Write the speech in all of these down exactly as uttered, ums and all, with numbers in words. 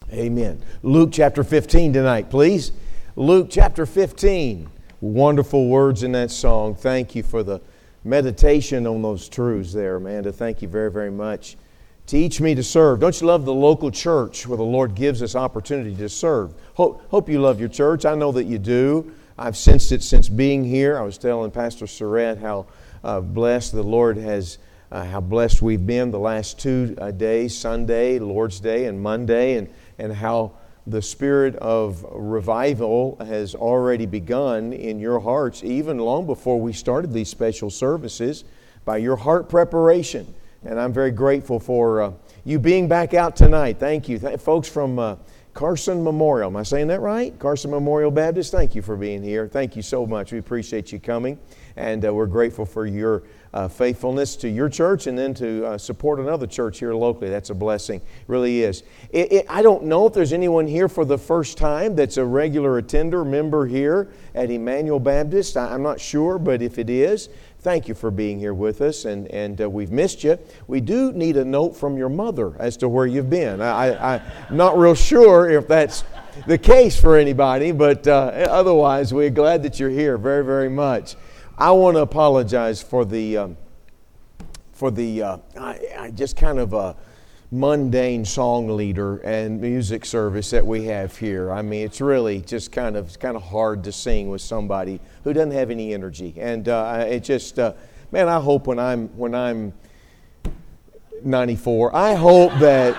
Amen. Luke chapter fifteen tonight, please. Luke chapter fifteen. Wonderful words in that song. Thank you for the meditation on those truths there, Amanda. Thank you very, very much. Teach me to serve. Don't you love the local church where the Lord gives us opportunity to serve? Hope, hope you love your church. I know that you do. I've sensed it since being here. I was telling Pastor Surratt how uh, blessed the Lord has Uh, how blessed we've been the last two uh, days, Sunday, Lord's Day, and Monday, and, and how the spirit of revival has already begun in your hearts, even long before we started these special services, by your heart preparation. And I'm very grateful for uh, you being back out tonight. Thank you. Th- folks from uh, Carson Memorial. Am I saying that right? Carson Memorial Baptist, thank you for being here. Thank you so much. We appreciate you coming, and uh, we're grateful for your Uh, faithfulness to your church and then to uh, support another church here locally. That's a blessing. It really is. It, it, I don't know if there's anyone here for the first time that's a regular attender, member here at Emmanuel Baptist. I, I'm not sure, but if it is, thank you for being here with us, and, and uh, we've missed you. We do need a note from your mother as to where you've been. I, I, I'm not real sure if that's the case for anybody, but uh, otherwise, we're glad that you're here very, very much. I want to apologize for the um, for the uh, I, I just kind of a mundane song leader and music service that we have here. I mean, it's really just kind of it's kind of hard to sing with somebody who doesn't have any energy, and uh, it just uh, man, I hope when I'm when I'm ninety-four, I hope that.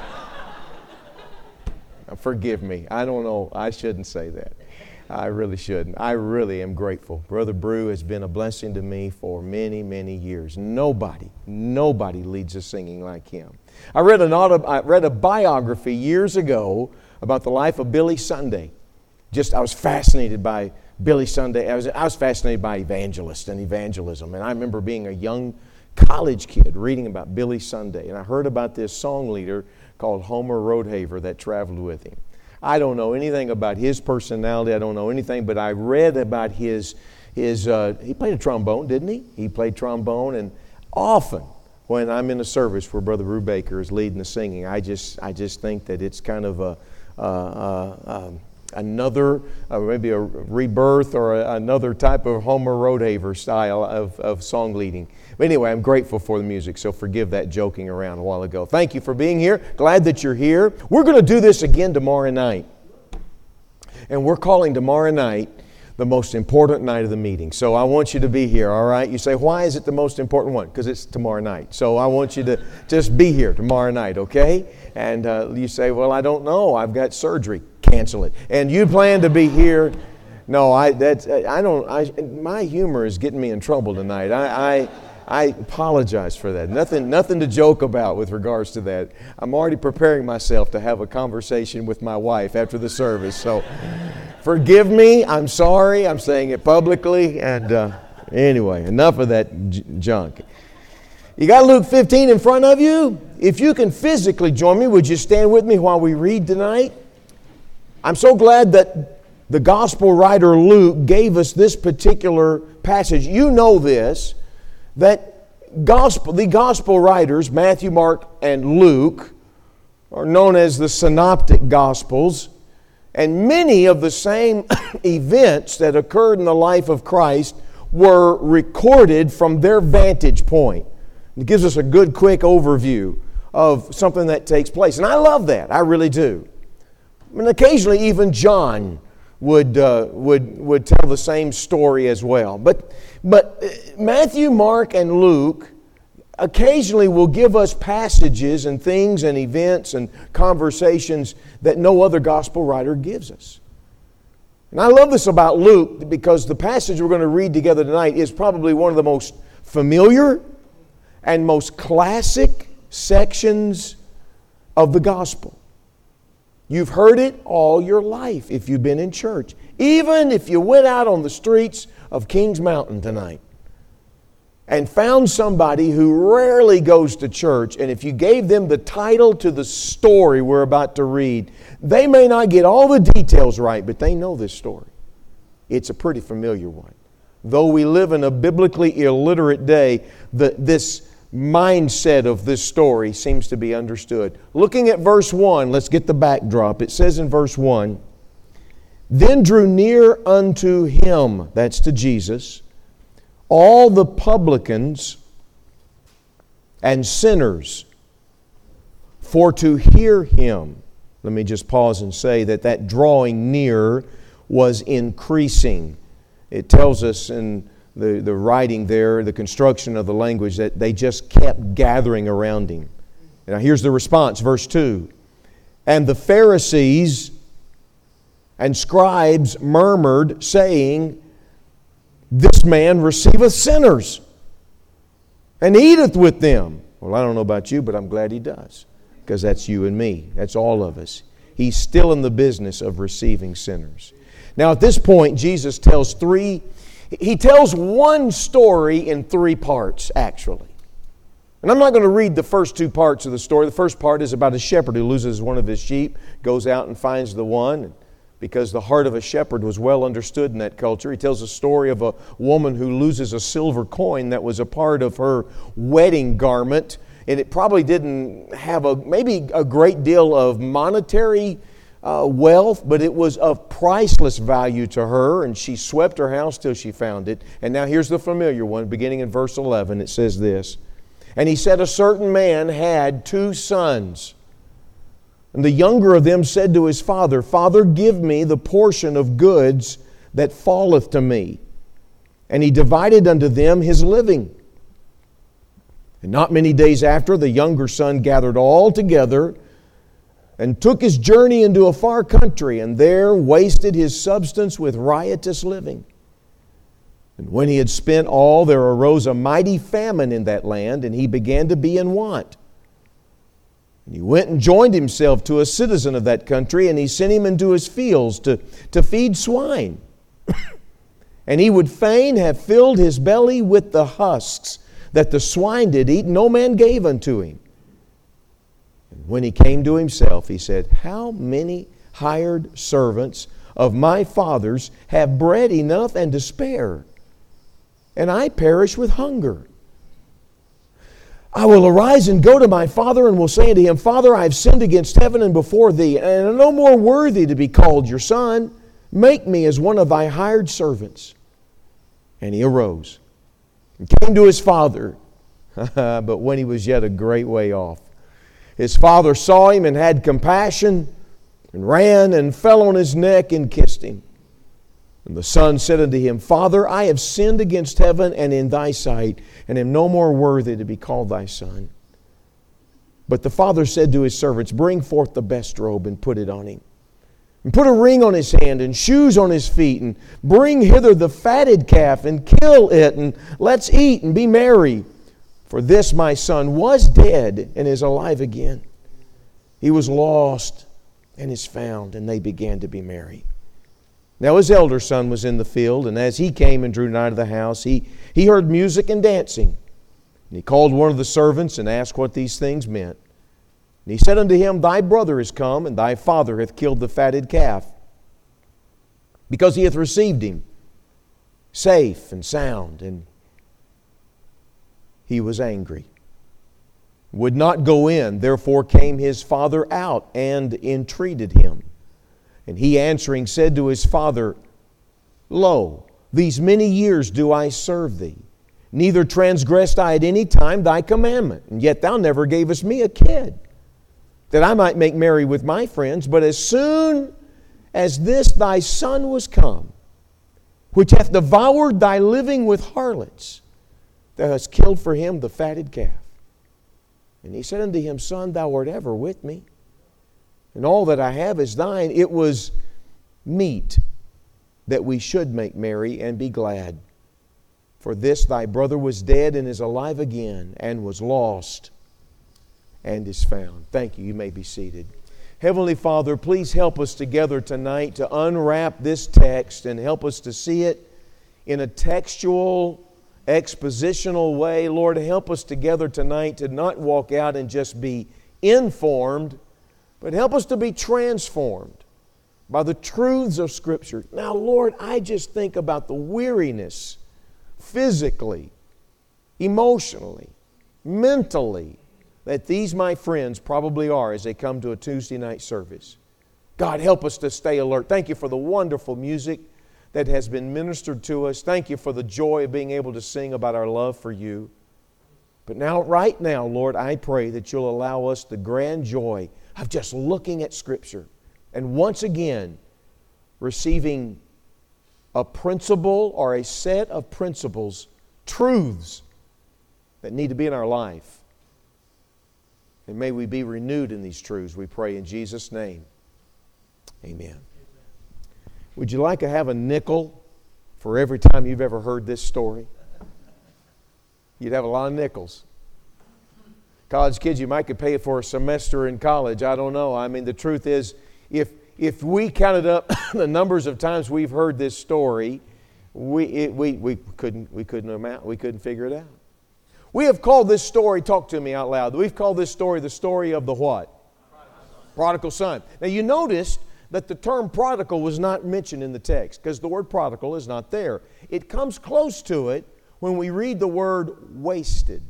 Forgive me. I don't know. I shouldn't say that. I really shouldn't. I really am grateful. Brother Brew has been a blessing to me for many, many years. Nobody, nobody leads a singing like him. I read an auto, I read a biography years ago about the life of Billy Sunday. Just, I was fascinated by Billy Sunday. I was, I was fascinated by evangelists and evangelism. And I remember being a young college kid reading about Billy Sunday. And I heard about this song leader called Homer Rodehaver that traveled with him. I don't know anything about his personality. I don't know anything, but I read about his, his uh, he played a trombone, didn't he? He played trombone, and often when I'm in a service where Brother Rue Baker is leading the singing, I just I just think that it's kind of a, uh, uh, um, another, uh, maybe a rebirth or a, another type of Homer Rodehaver style of, of song leading. But anyway, I'm grateful for the music, so forgive that joking around a while ago. Thank you for being here. Glad that you're here. We're going to do this again tomorrow night. And we're calling tomorrow night the most important night of the meeting. So I want you to be here, all right? You say, why is it the most important one? Because it's tomorrow night. So I want you to just be here tomorrow night, okay? And uh, you say, well, I don't know. I've got surgery. Cancel it. And you plan to be here. No, I that's I don't. I, my humor is getting me in trouble tonight. I, I I apologize for that. Nothing nothing to joke about with regards to that. I'm already preparing myself to have a conversation with my wife after the service. So forgive me. I'm sorry. I'm saying it publicly. And uh, anyway, enough of that j- junk. You got Luke fifteen in front of you? If you can physically join me, would you stand with me while we read tonight? I'm so glad that the gospel writer Luke gave us this particular passage. You know this, that gospel, the gospel writers, Matthew, Mark, and Luke, are known as the synoptic gospels, and many of the same events that occurred in the life of Christ were recorded from their vantage point. It gives us a good, quick overview of something that takes place. And I love that. I really do. I mean, occasionally even John would uh, would would tell the same story as well. But but Matthew, Mark, and Luke occasionally will give us passages and things and events and conversations that no other gospel writer gives us. And I love this about Luke because the passage we're going to read together tonight is probably one of the most familiar and most classic sections of the gospel. You've heard it all your life if you've been in church. Even if you went out on the streets of Kings Mountain tonight and found somebody who rarely goes to church, and if you gave them the title to the story we're about to read, they may not get all the details right, but they know this story. It's a pretty familiar one. Though we live in a biblically illiterate day, the, this mindset of this story seems to be understood. Looking at verse one, let's get the backdrop. It says in verse one, "Then drew near unto Him," that's to Jesus, "all the publicans and sinners, for to hear Him." Let me just pause and say that that drawing near was increasing. It tells us in the, the writing there, the construction of the language, that they just kept gathering around Him. Now here's the response, verse two. "And the Pharisees and scribes murmured, saying, This man receiveth sinners, and eateth with them." Well, I don't know about you, but I'm glad he does, because that's you and me. That's all of us. He's still in the business of receiving sinners. Now, at this point, Jesus tells three, He tells one story in three parts, actually. And I'm not going to read the first two parts of the story. The first part is about a shepherd who loses one of his sheep, goes out and finds the one. Because the heart of a shepherd was well understood in that culture. He tells a story of a woman who loses a silver coin that was a part of her wedding garment. And it probably didn't have a maybe a great deal of monetary uh, wealth, but it was of priceless value to her. And she swept her house till she found it. And now here's the familiar one, beginning in verse eleven. It says this, "And he said, a certain man had two sons. And the younger of them said to his father, Father, give me the portion of goods that falleth to me. And he divided unto them his living. And not many days after, the younger son gathered all together and took his journey into a far country, and there wasted his substance with riotous living. And when he had spent all, there arose a mighty famine in that land, and he began to be in want. And he went and joined himself to a citizen of that country, and he sent him into his fields to, to feed swine. And he would fain have filled his belly with the husks that the swine did eat, no man gave unto him. And when he came to himself, he said, How many hired servants of my father's have bread enough and to spare, and I perish with hunger? I will arise and go to my father, and will say unto him, Father, I have sinned against heaven and before thee, and am no more worthy to be called your son. Make me as one of thy hired servants. And he arose and came to his father, but when he was yet a great way off, his father saw him and had compassion, and ran and fell on his neck and kissed him. And the son said unto him, Father, I have sinned against heaven and in thy sight, and am no more worthy to be called thy son. But the father said to his servants, Bring forth the best robe and put it on him, and put a ring on his hand and shoes on his feet, and bring hither the fatted calf and kill it, and let's eat and be merry. For this my son was dead and is alive again. He was lost and is found, and they began to be merry. Now his elder son was in the field, and as he came and drew nigh to the house, he, he heard music and dancing. And he called one of the servants and asked what these things meant. And he said unto him, Thy brother is come, and thy father hath killed the fatted calf, because he hath received him safe and sound. And he was angry, would not go in. Therefore came his father out and entreated him. And he answering said to his father, Lo, these many years do I serve thee, neither transgressed I at any time thy commandment, and yet thou never gavest me a kid, that I might make merry with my friends. But as soon as this thy son was come, which hath devoured thy living with harlots, thou hast killed for him the fatted calf. And he said unto him, Son, thou art ever with me, and all that I have is thine. It was meet that we should make merry and be glad. For this thy brother was dead and is alive again, and was lost and is found. Thank you. You may be seated. Heavenly Father, please help us together tonight to unwrap this text and help us to see it in a textual, expositional way. Lord, help us together tonight to not walk out and just be informed, but help us to be transformed by the truths of Scripture. Now, Lord, I just think about the weariness physically, emotionally, mentally, that these my friends probably are as they come to a Tuesday night service. God, help us to stay alert. Thank you for the wonderful music that has been ministered to us. Thank you for the joy of being able to sing about our love for you. But now, right now, Lord, I pray that you'll allow us the grand joy of just looking at Scripture and once again receiving a principle or a set of principles, truths that need to be in our life. And may we be renewed in these truths, we pray in Jesus' name. Amen. Would you like to have a nickel for every time you've ever heard this story? You'd have a lot of nickels. College kids, you might could pay for a semester in college. I don't know. I mean, the truth is, if if we counted up the numbers of times we've heard this story, we it, we we couldn't we couldn't amount we couldn't figure it out. We have called this story, talk to me out loud. We've called this story the story of the what? Prodigal son. Now you noticed that the term prodigal was not mentioned in the text because the word prodigal is not there. It comes close to it when we read the word wasted.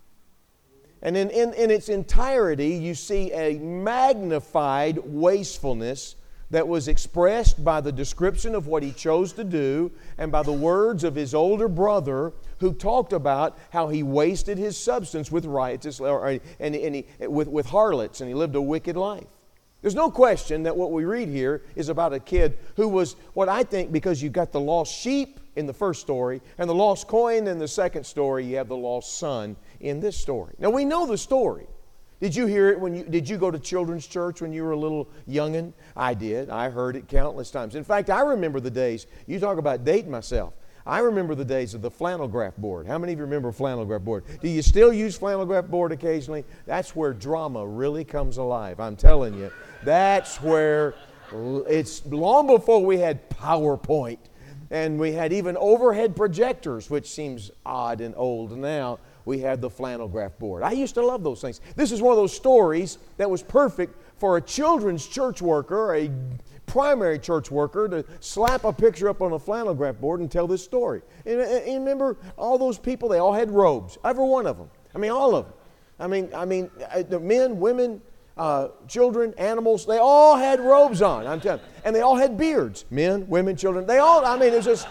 And in, in, in its entirety, you see a magnified wastefulness that was expressed by the description of what he chose to do and by the words of his older brother who talked about how he wasted his substance with riotous and, and he, with, with harlots, and he lived a wicked life. There's no question that what we read here is about a kid who was what I think, because you've got the lost sheep in the first story and the lost coin in the second story, you have the lost son in this story. Now we know the story. Did you hear it when you, did you go to children's church when you were a little youngin'? I did. I heard it countless times. In fact, I remember the days, you talk about dating myself. I remember the days of the flannel graph board. How many of you remember flannel graph board? Do you still use flannel graph board occasionally? That's where drama really comes alive. I'm telling you. That's where it's long before we had PowerPoint and we had even overhead projectors, which seems odd and old now. We had the flannel graph board. I used to love those things. This is one of those stories that was perfect for a children's church worker, a primary church worker, to slap a picture up on a flannel graph board and tell this story. And, and remember, all those people, they all had robes. Every one of them. I mean, all of them. I mean, I mean, the men, women, uh, children, animals, they all had robes on. I'm telling you. And they all had beards. Men, women, children. They all, I mean, it's just...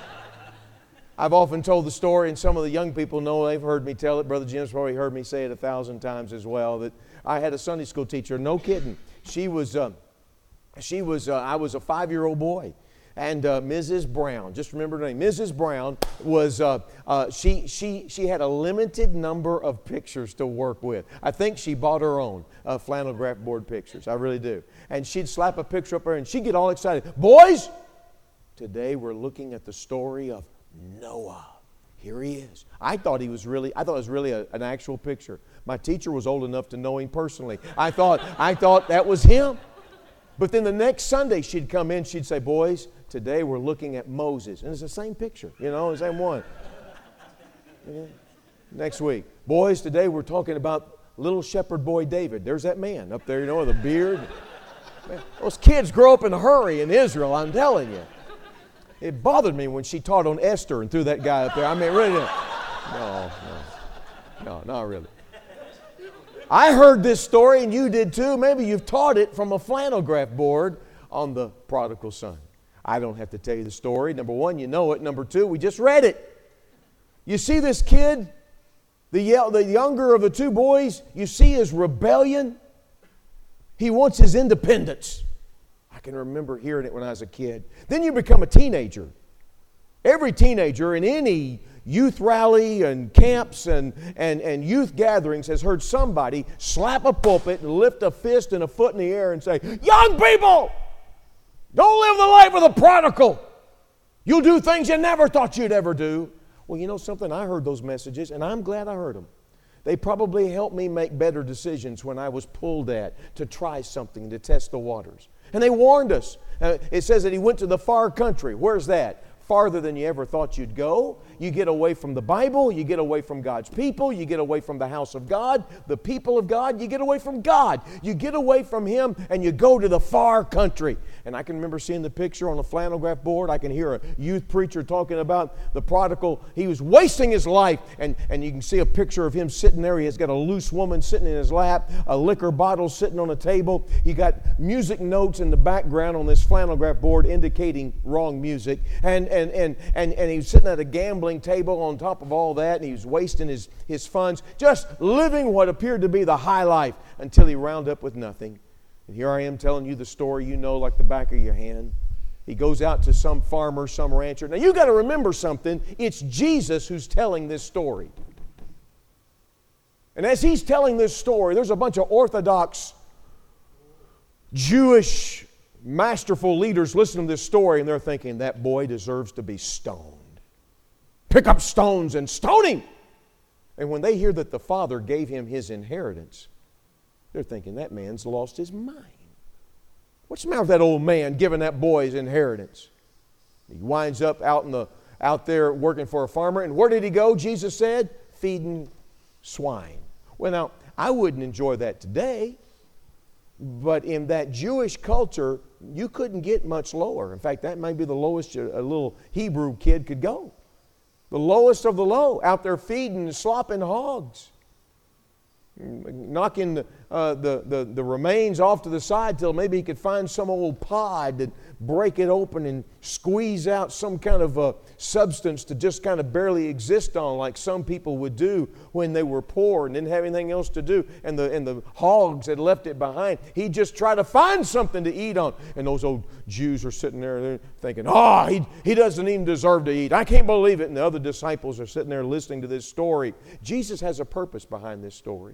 I've often told the story, and some of the young people know, they've heard me tell it. Brother Jim's probably heard me say it a thousand times as well, that I had a Sunday school teacher, no kidding. She was, uh, she was. Uh, I was a five-year-old boy, and uh, Missus Brown, just remember her name, Missus Brown was, uh, uh, she, she, she had a limited number of pictures to work with. I think she bought her own uh, flannel graph board pictures, I really do. And she'd slap a picture up there, and she'd get all excited. Boys, today we're looking at the story of Noah. Here he is. I thought he was really, I thought it was really a, an actual picture. My teacher was old enough to know him personally. I thought, I thought that was him. But then the next Sunday she'd come in, she'd say, boys, today we're looking at Moses. And it's the same picture, you know, the same one. Yeah. Next week, boys, today we're talking about little shepherd boy David. There's that man up there, you know, with a beard. Man, those kids grow up in a hurry in Israel, I'm telling you. It bothered me when she taught on Esther and threw that guy up there. I mean, really, no, no, no, not really. I heard this story, and you did too. Maybe you've taught it from a flannel graph board on the prodigal son. I don't have to tell you the story. Number one, you know it. Number two, we just read it. You see this kid, the, the younger of the two boys, you see his rebellion. He wants his independence. I can remember hearing it when I was a kid. Then you become a teenager. Every teenager in any youth rally and camps and, and, and youth gatherings has heard somebody slap a pulpit and lift a fist and a foot in the air and say, young people, don't live the life of the prodigal. You'll do things you never thought you'd ever do. Well, you know something? I heard those messages, and I'm glad I heard them. They probably helped me make better decisions when I was pulled at to try something, to test the waters. And they warned us. Uh, it says that he went to the far country. Where's that? farther than you ever thought you'd go. You get away from the Bible. You get away from God's people. You get away from the house of God, the people of God. You get away from God. You get away from Him and you go to the far country. And I can remember seeing the picture on a flannel graph board. I can hear a youth preacher talking about the prodigal. He was wasting his life. And, and you can see a picture of him sitting there. He has got a loose woman sitting in his lap, a liquor bottle sitting on a table. He got music notes in the background on this flannel graph board indicating wrong music. And, and, and, and, and he was sitting at a gambling table on top of all that. And he was wasting his, his funds, just living what appeared to be the high life until he wound up with nothing. And here I am telling you the story you know like the back of your hand. He goes out to some farmer, some rancher. Now you got to remember something. It's Jesus who's telling this story. And as he's telling this story, there's a bunch of Orthodox Jewish masterful leaders listening to this story, and they're thinking, that boy deserves to be stoned. Pick up stones and stone him. And when they hear that the Father gave him his inheritance, they're thinking, that man's lost his mind. What's the matter with that old man giving that boy his inheritance? He winds up out in the out there working for a farmer. And where did he go? Jesus said, feeding swine. Well, now, I wouldn't enjoy that today. But in that Jewish culture, you couldn't get much lower. In fact, that might be the lowest a little Hebrew kid could go. The lowest of the low, out there feeding and slopping hogs. Knocking the, uh, the, the, the remains off to the side till maybe he could find some old pod to break it open and squeeze out some kind of a substance to just kind of barely exist on, like some people would do when they were poor and didn't have anything else to do, and the, and the hogs had left it behind. He'd just try to find something to eat on. And those old Jews are sitting there thinking, oh, he, he doesn't even deserve to eat. I can't believe it. And the other disciples are sitting there listening to this story. Jesus has a purpose behind this story.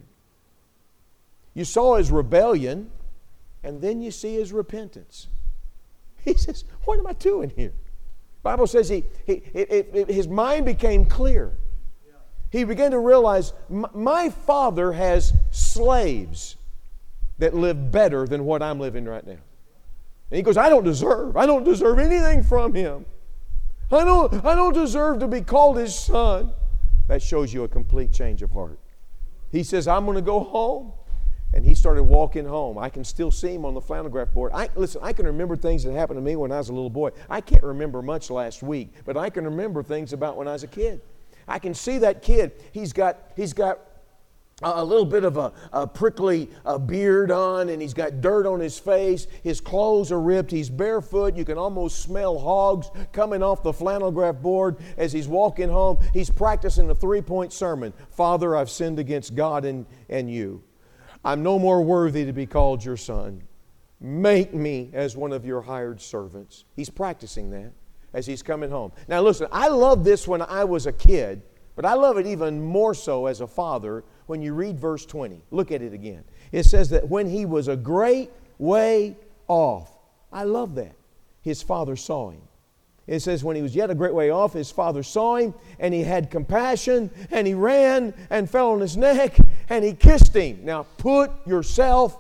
You saw his rebellion, and then you see his repentance. He says, what am I doing here? The Bible says he, he, it, it, his mind became clear. He began to realize, my Father has slaves that live better than what I'm living right now. And he goes, I don't deserve. I don't deserve anything from him. I don't, I don't deserve to be called his son. That shows you a complete change of heart. He says, I'm going to go home. And he started walking home. I can still see him on the flannel graph board. I, listen, I can remember things that happened to me when I was a little boy. I can't remember much last week, but I can remember things about when I was a kid. I can see that kid. He's got, he's got a little bit of a, a prickly a beard on, and he's got dirt on his face. His clothes are ripped. He's barefoot. You can almost smell hogs coming off the flannel graph board as he's walking home. He's practicing a three-point sermon. Father, I've sinned against God and, and you. I'm no more worthy to be called your son. Make me as one of your hired servants. He's practicing that as he's coming home. Now listen, I loved this when I was a kid, but I love it even more so as a father when you read verse twenty. Look at it again. It says that when he was a great way off. I love that. His father saw him. It says when he was yet a great way off, his father saw him, and he had compassion, and he ran and fell on his neck, and he kissed him. Now put yourself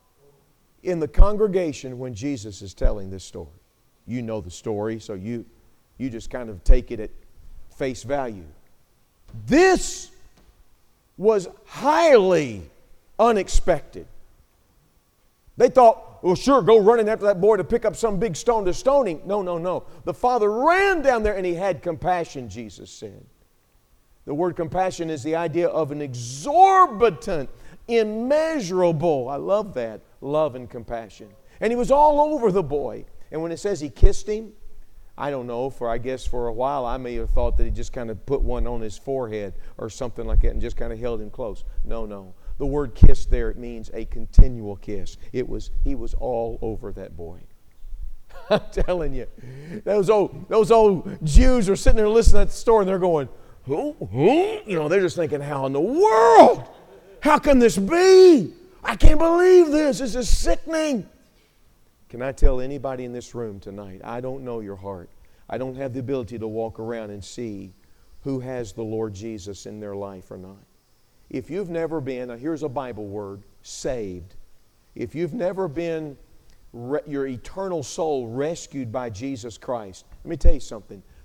in the congregation when Jesus is telling this story. You know the story, so you, you just kind of take it at face value. This was highly unexpected. They thought, well, sure, go running after that boy to pick up some big stone to stone him. No, no, no. The father ran down there and he had compassion, Jesus said. The word compassion is the idea of an exorbitant, immeasurable, I love that, love and compassion. And he was all over the boy. And when it says he kissed him, I don't know, for I guess for a while I may have thought that he just kind of put one on his forehead or something like that and just kind of held him close. No, no. The word kiss there, it means a continual kiss. It was, he was all over that boy. I'm telling you, those old, those old Jews are sitting there listening at the story and they're going, who, who? You know, they're just thinking, how in the world? How can this be? I can't believe this. This is sickening. Can I tell anybody in this room tonight, I don't know your heart. I don't have the ability to walk around and see who has the Lord Jesus in their life or not. If you've never been, now here's a Bible word, saved. If you've never been, re- your eternal soul rescued by Jesus Christ, let me tell you something.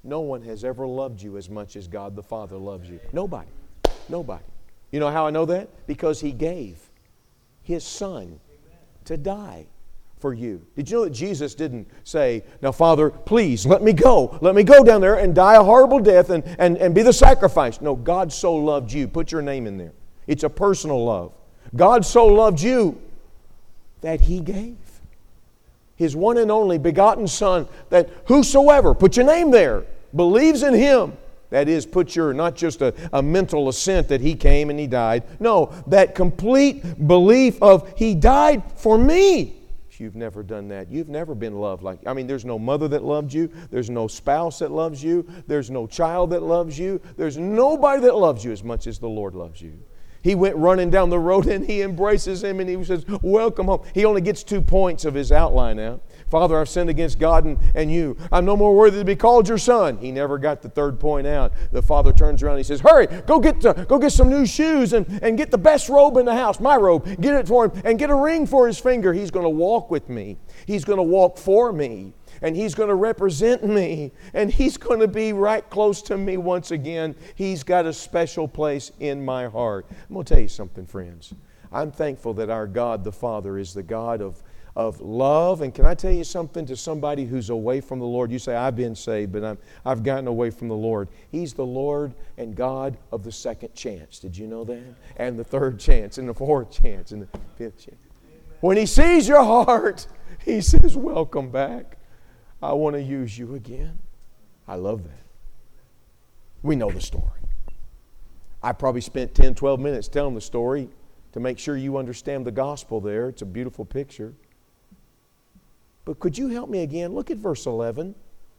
no one has ever loved you as much as God the Father loves you. Nobody. Nobody. You know how I know that? Because He gave His Son to die for you. Did you know that Jesus didn't say, now Father, please let me go. Let me go down there and die a horrible death and, and, and be the sacrifice. No, God so loved you. Put your name in there. It's a personal love. God so loved you that He gave His one and only begotten Son, that whosoever, put your name there, believes in Him. That is, put your, not just a, a mental assent that He came and He died. No, that complete belief of He died for me. If you've never done that, you've never been loved like, I mean, there's no mother that loved you. There's no spouse that loves you. There's no child that loves you. There's nobody that loves you as much as the Lord loves you. He went running down the road and He embraces him and He says, welcome home. He only gets two points of his outline out. Father, I've sinned against God and, and you. I'm no more worthy to be called your son. He never got the third point out. The father turns around and he says, hurry, go get the, go get some new shoes and, and get the best robe in the house, my robe. Get it for him and get a ring for his finger. He's going to walk with me. He's going to walk for me. And He's going to represent me. And He's going to be right close to me once again. He's got a special place in my heart. I'm going to tell you something, friends. I'm thankful that our God the Father is the God of, of love. And can I tell you something to somebody who's away from the Lord? You say, I've been saved, but I'm, I've gotten away from the Lord. He's the Lord and God of the second chance. Did you know that? And the third chance, and the fourth chance, and the fifth chance. When He sees your heart, He says, welcome back. I want to use you again. I love that. We know the story. I probably spent ten, twelve minutes telling the story to make sure you understand the gospel there. It's a beautiful picture. But could you help me again? Look at verse eleven.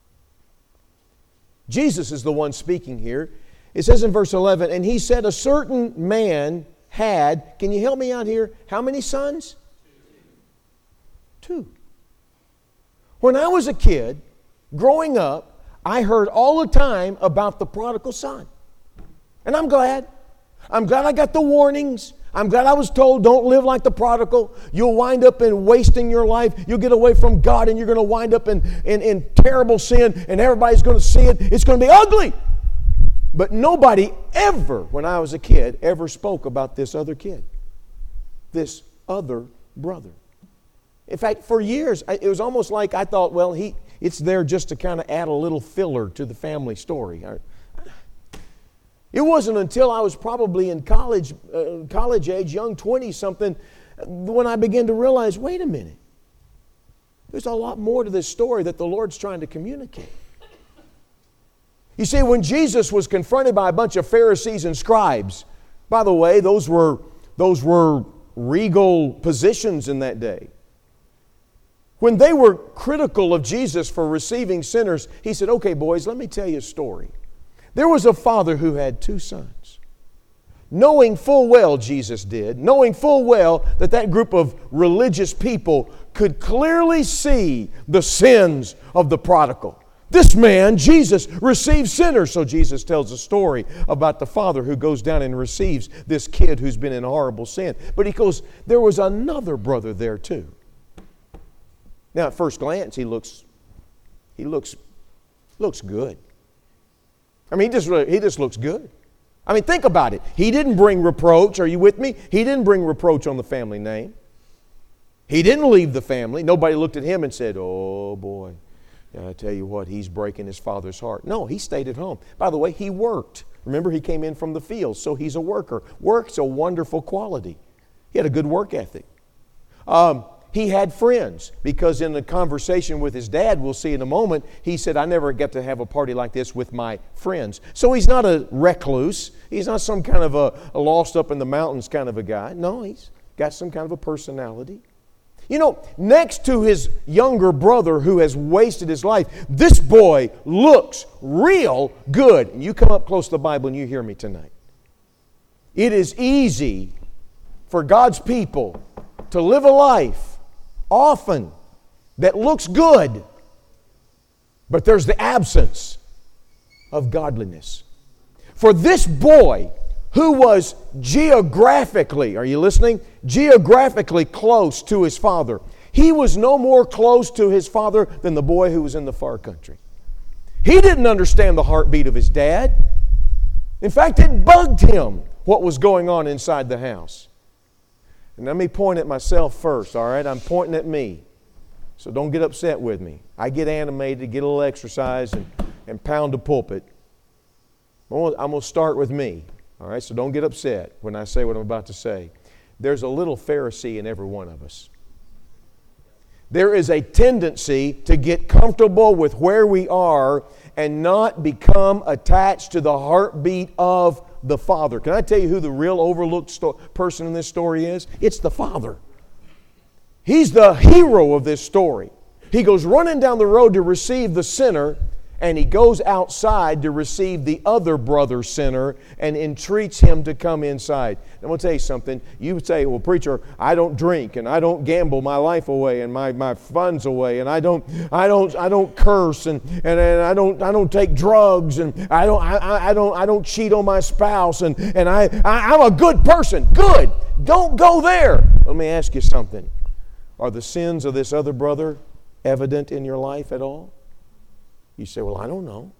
Jesus is the one speaking here. It says in verse eleven, and He said a certain man had, can you help me out here? How many sons? Two. When I was a kid, growing up, I heard all the time about the prodigal son. And I'm glad. I'm glad I got the warnings. I'm glad I was told don't live like the prodigal. You'll wind up in wasting your life. You'll get away from God and you're going to wind up in, in, in terrible sin and everybody's going to see it. It's going to be ugly. But nobody ever, when I was a kid, ever spoke about this other kid. This other brother. In fact, for years, it was almost like I thought, well, he it's there just to kind of add a little filler to the family story. It wasn't until I was probably in college, uh, college age, young twenty-something, when I began to realize, wait a minute. There's a lot more to this story that the Lord's trying to communicate. You see, when Jesus was confronted by a bunch of Pharisees and scribes, by the way, those were, those were regal positions in that day. When they were critical of Jesus for receiving sinners, He said, okay, boys, let me tell you a story. There was a father who had two sons. Knowing full well, Jesus did, knowing full well that that group of religious people could clearly see the sins of the prodigal. This man, Jesus, receives sinners. So Jesus tells a story about the father who goes down and receives this kid who's been in horrible sin. But He goes, there was another brother there too. Now, at first glance, he looks, he looks, looks good. I mean, he just, he just looks good. I mean, think about it. He didn't bring reproach. Are you with me? He didn't bring reproach on the family name. He didn't leave the family. Nobody looked at him and said, oh boy, I tell you what, he's breaking his father's heart. No, he stayed at home. By the way, he worked. Remember, he came in from the fields, so he's a worker. Work's a wonderful quality. He had a good work ethic. Um, He had friends because in the conversation with his dad, we'll see in a moment, he said, I never get to have a party like this with my friends. So he's not a recluse. He's not some kind of a, a lost up in the mountains kind of a guy. No, he's got some kind of a personality. You know, next to his younger brother who has wasted his life, this boy looks real good. And you come up close to the Bible and you hear me tonight. It is easy for God's people to live a life often that looks good, but there's the absence of godliness. For this boy who was geographically, are you listening? Geographically close to his father. He was no more close to his father than the boy who was in the far country. He didn't understand the heartbeat of his dad. In fact, it bugged him what was going on inside the house. And let me point at myself first, all right? I'm pointing at me. So don't get upset with me. I get animated, get a little exercise, and, and pound the pulpit. I'm going to start with me, all right? So don't get upset when I say what I'm about to say. There's a little Pharisee in every one of us. There is a tendency to get comfortable with where we are and not become attached to the heartbeat of the Father. Can I tell you who the real overlooked sto- person in this story is? It's the Father. He's the hero of this story. He goes running down the road to receive the sinner, and he goes outside to receive the other brother sinner and entreats him to come inside. I'm going to tell you something. You would say, well, preacher, I don't drink and I don't gamble my life away and my, my funds away, and I don't I don't I don't curse and, and, and I don't I don't take drugs, and I don't I, I don't I don't cheat on my spouse, and, and I, I I'm a good person. Good. Don't go there. Let me ask you something. Are the sins of this other brother evident in your life at all? You say, well, I don't know.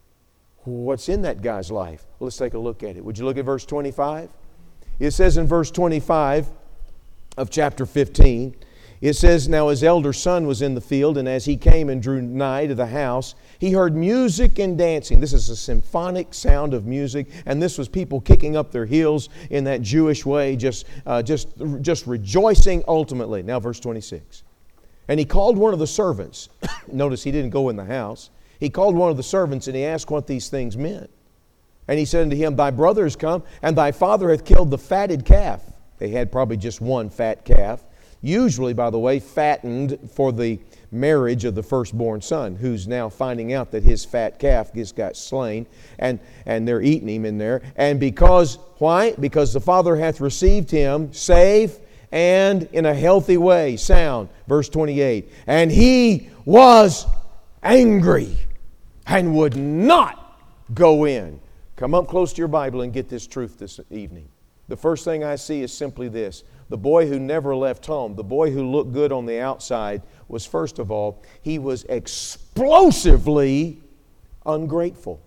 What's in that guy's life? Well, let's take a look at it. Would you look at verse twenty-five? It says in verse twenty-five of chapter fifteen, it says, now his elder son was in the field, and as he came and drew nigh to the house, he heard music and dancing. This is a symphonic sound of music, and this was people kicking up their heels in that Jewish way, just, uh, just, just rejoicing ultimately. Now verse twenty-six. And he called one of the servants. Notice he didn't go in the house. He called one of the servants, and he asked what these things meant. And he said unto him, thy brother is come, and thy father hath killed the fatted calf. They had probably just one fat calf. Usually, by the way, fattened for the marriage of the firstborn son, who's now finding out that his fat calf just got slain, and, and they're eating him in there. And because, why? Because the father hath received him safe and in a healthy way, sound. Verse twenty-eight. And he was angry and would not go in. Come up close to your Bible and get this truth this evening. The first thing I see is simply this. The boy who never left home, the boy who looked good on the outside, was first of all, he was explosively ungrateful.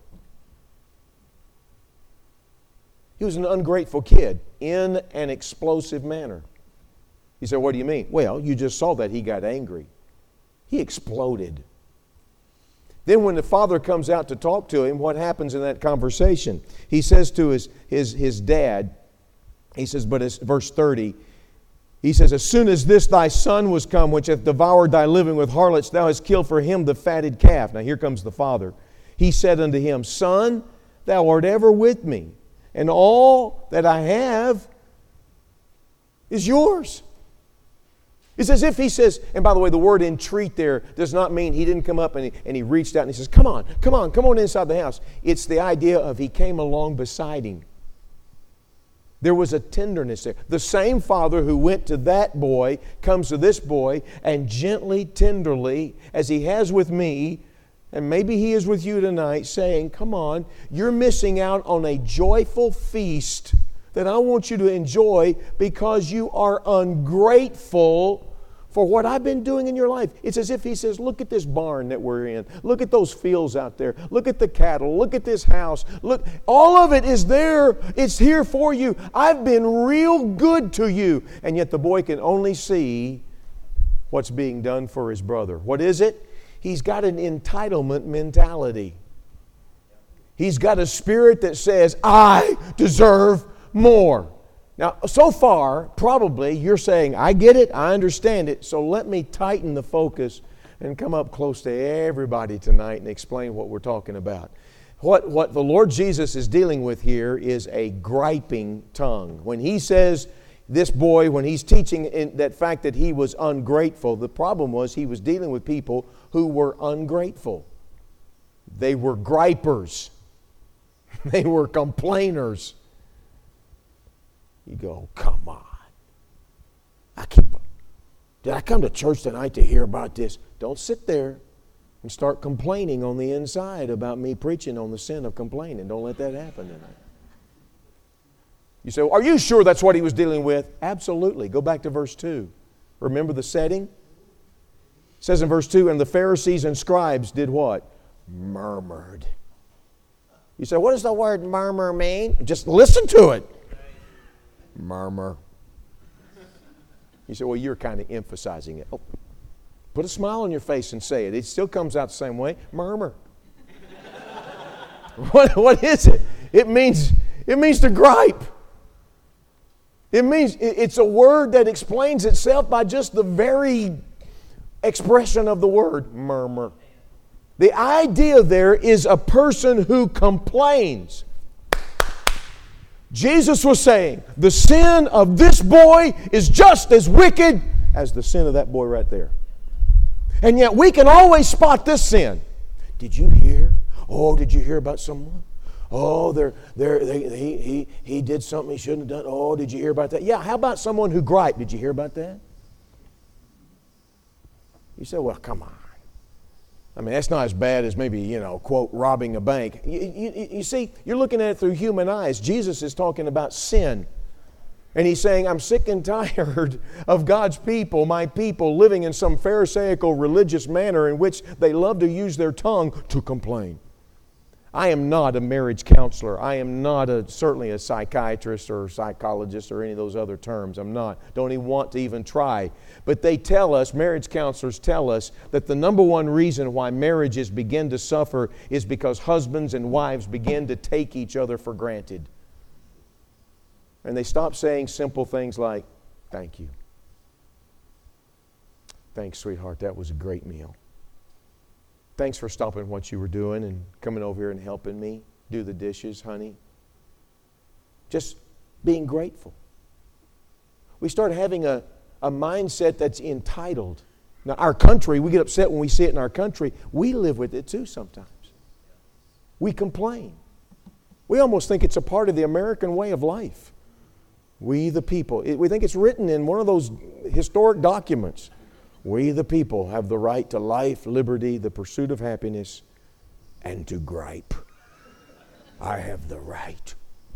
He was an ungrateful kid in an explosive manner. You say, what do you mean? Well, you just saw that he got angry. He exploded. Then when the father comes out to talk to him, what happens in that conversation? He says to his, his, his dad, he says, but it's verse thirty, he says, as soon as this thy son was come, which hath devoured thy living with harlots, thou hast killed for him the fatted calf. Now here comes the father. He said unto him, son, thou art ever with me, and all that I have is yours. It's as if he says, and by the way, the word entreat there does not mean he didn't come up and he, and he reached out and he says, come on, come on, come on inside the house. It's the idea of he came along beside him. There was a tenderness there. The same father who went to that boy comes to this boy and gently, tenderly, as he has with me, and maybe he is with you tonight, saying, come on, you're missing out on a joyful feast that I want you to enjoy because you are ungrateful for what I've been doing in your life. It's as if he says, look at this barn that we're in. Look at those fields out there. Look at the cattle. Look at this house. Look, all of it is there. It's here for you. I've been real good to you. And yet the boy can only see what's being done for his brother. What is it? He's got an entitlement mentality. He's got a spirit that says, I deserve more. Now, so far, probably you're saying, I get it, I understand it, so let me tighten the focus and come up close to everybody tonight and explain what we're talking about. What, what the Lord Jesus is dealing with here is a griping tongue. When He says, this boy, when He's teaching in that fact that he was ungrateful, the problem was He was dealing with people who were ungrateful. They were gripers. They were complainers. You go, come on. I keep, did I come to church tonight to hear about this? Don't sit there and start complaining on the inside about me preaching on the sin of complaining. Don't let that happen tonight. You say, well, are you sure that's what he was dealing with? Absolutely. Go back to verse two. Remember the setting? It says in verse two, and the Pharisees and scribes did what? murmured. You say, what does the word murmur mean? Just listen to it. Murmur. You say, well, you're kind of emphasizing it. Oh, put a smile on your face and say it. It still comes out the same way. Murmur. what, what is it? It means, it means to gripe. It means it's a word that explains itself by just the very expression of the word, murmur. The idea there is a person who complains. Jesus was saying, the sin of this boy is just as wicked as the sin of that boy right there. And yet we can always spot this sin. Did you hear? Oh, did you hear about someone? Oh, they're, they're, they, he, he, he did something he shouldn't have done. Oh, did you hear about that? Yeah, how about someone who griped? Did you hear about that? You say, well, come on. I mean, that's not as bad as maybe, you know, quote, robbing a bank. You, you, you see, you're looking at it through human eyes. Jesus is talking about sin. And he's saying, I'm sick and tired of God's people, my people, living in some pharisaical religious manner in which they love to use their tongue to complain. I am not a marriage counselor. I am not a, certainly a psychiatrist or psychologist or any of those other terms. I'm not. Don't even want to even try. But they tell us, marriage counselors tell us, that the number one reason why marriages begin to suffer is because husbands and wives begin to take each other for granted. And they stop saying simple things like, thank you. Thanks, sweetheart. That was a great meal. Thanks for stopping what you were doing and coming over here and helping me do the dishes, honey. Just being grateful. We start having a, a mindset that's entitled. Now, our country, we get upset when we see it in our country. We live with it too sometimes. We complain. We almost think it's a part of the American way of life. We the people. It, we think it's written in one of those historic documents. We the people have the right to life, liberty, the pursuit of happiness, and to gripe. I have the right.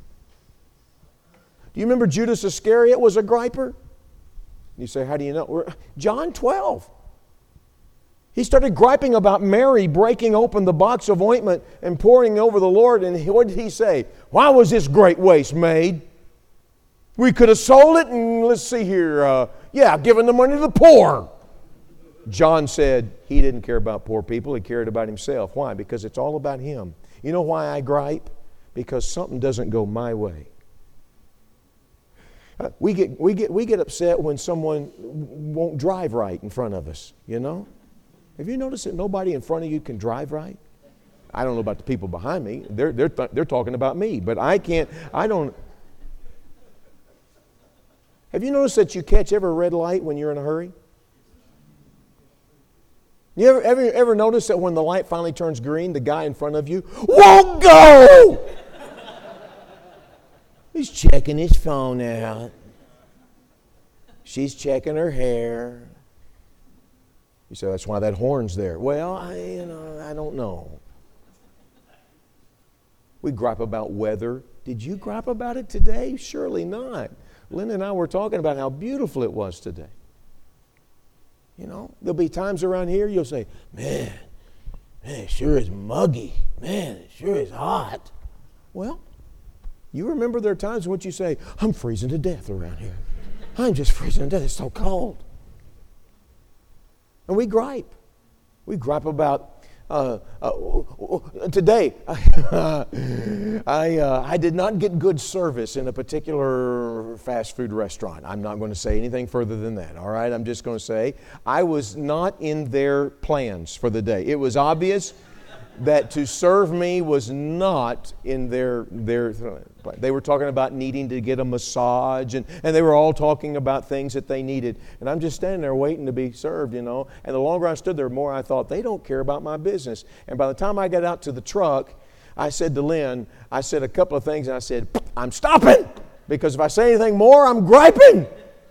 Do you remember Judas Iscariot was a griper? You say, how do you know? We're, John twelve. He started griping about Mary breaking open the box of ointment and pouring over the Lord. And he, what did he say? Why was this great waste made? We could have sold it and let's see here. Uh, yeah, given the money to the poor. John said he didn't care about poor people. He cared about himself. Why? Because it's all about him. You know why I gripe? Because something doesn't go my way. Uh, we get we get we get upset when someone won't drive right in front of us. You know? Have you noticed that nobody in front of you can drive right? I don't know about the people behind me. They're they're th- they're talking about me, but I can't. I don't. Have you noticed that you catch every red light when you're in a hurry? You ever, ever, ever notice that when the light finally turns green, the guy in front of you won't go? He's checking his phone out. She's checking her hair. You say, that's why that horn's there. Well, I, you know, I don't know. We gripe about weather. Did you gripe about it today? Surely not. Linda and I were talking about how beautiful it was today. You know, there'll be times around here you'll say, man, man, it sure is muggy. Man, it sure is hot. Well, you remember there are times in which you say, I'm freezing to death around here. I'm just freezing to death. It's so cold. And we gripe. We gripe about Uh, uh, today, I, uh, I did not get good service in a particular fast food restaurant. I'm not going to say anything further than that, all right? I'm just going to say I was not in their plans for the day. It was obvious that to serve me was not in their their plan. They were talking about needing to get a massage, and, and they were all talking about things that they needed. And I'm just standing there waiting to be served, you know. And the longer I stood there, the more I thought, they don't care about my business. And by the time I got out to the truck, I said to Lynn, I said a couple of things, and I said, I'm stopping, because if I say anything more, I'm griping.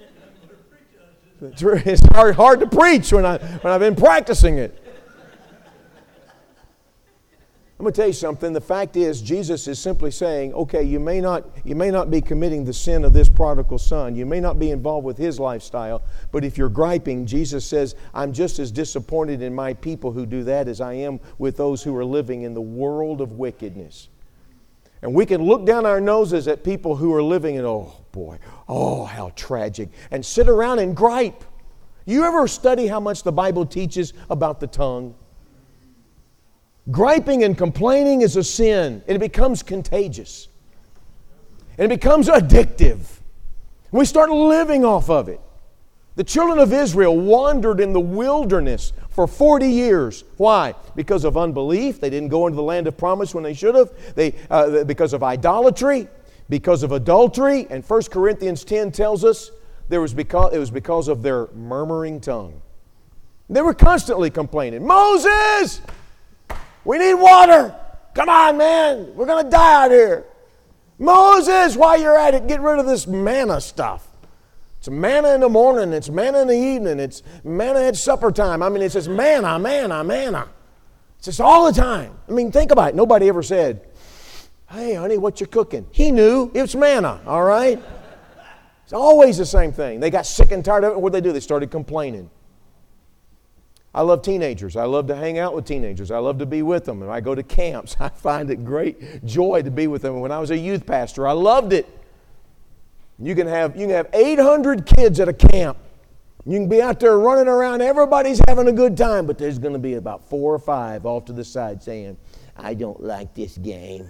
It's hard, hard to preach when, I, when I've been practicing it. going to tell you something. The fact is, Jesus is simply saying, okay, you may not you may not be committing the sin of this prodigal son. You may not be involved with his lifestyle. But if you're griping, Jesus says, I'm just as disappointed in my people who do that as I am with those who are living in the world of wickedness. And we can look down our noses at people who are living in, oh boy, oh how tragic, and sit around and gripe. You ever study how much the Bible teaches about the tongue? Griping and complaining is a sin, and it becomes contagious. And it becomes addictive. We start living off of it. The children of Israel wandered in the wilderness for forty years. Why? Because of unbelief. They didn't go into the land of promise when they should have. They, uh, because of idolatry, because of adultery. And First Corinthians ten tells us there was because, it was because of their murmuring tongue. They were constantly complaining. Moses! We need water. Come on, man. We're going to die out here. Moses, while you're at it, get rid of this manna stuff. It's manna in the morning. It's manna in the evening. It's manna at supper time. I mean, it's just manna, manna, manna. It's just all the time. I mean, think about it. Nobody ever said, hey, honey, what you cooking? He knew. It's manna, all right? It's always the same thing. They got sick and tired of it. What did they do? They started complaining. I love teenagers. I love to hang out with teenagers. I love to be with them. And I go to camps. I find it great joy to be with them. When I was a youth pastor, I loved it. You can have, you can have eight hundred kids at a camp. You can be out there running around. Everybody's having a good time. But there's going to be about four or five off to the side saying, I don't like this game.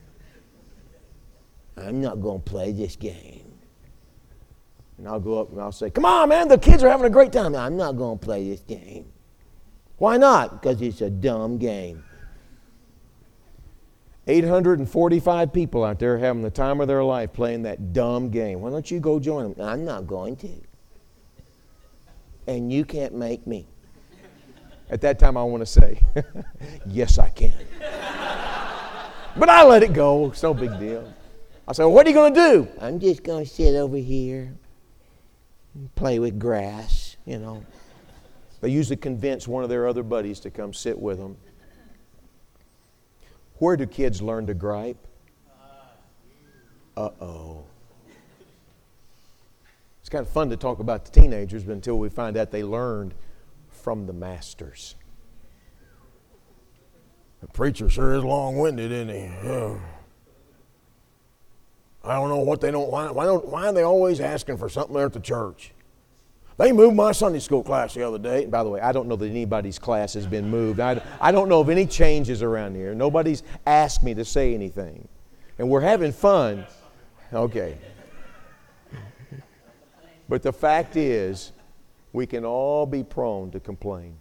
I'm not going to play this game. And I'll go up and I'll say, come on, man, the kids are having a great time. I'm not going to play this game. Why not? Because it's a dumb game. eight hundred forty-five people out there having the time of their life playing that dumb game. Why don't you go join them? I'm not going to. And you can't make me. At that time I want to say, yes I can. But I let it go. It's no big deal. I say, well, what are you going to do? I'm just going to sit over here and play with grass, you know. They usually convince one of their other buddies to come sit with them. Where do kids learn to gripe? Uh-oh. It's kind of fun to talk about the teenagers, but until we find out they learned from the masters. The preacher sure is long-winded, isn't he? Oh. I don't know what they don't, why, why don't, why are they always asking for something there at the church? They moved my Sunday school class the other day. And by the way, I don't know that anybody's class has been moved. I, I don't know of any changes around here. Nobody's asked me to say anything. And we're having fun. Okay. But the fact is, we can all be prone to complain.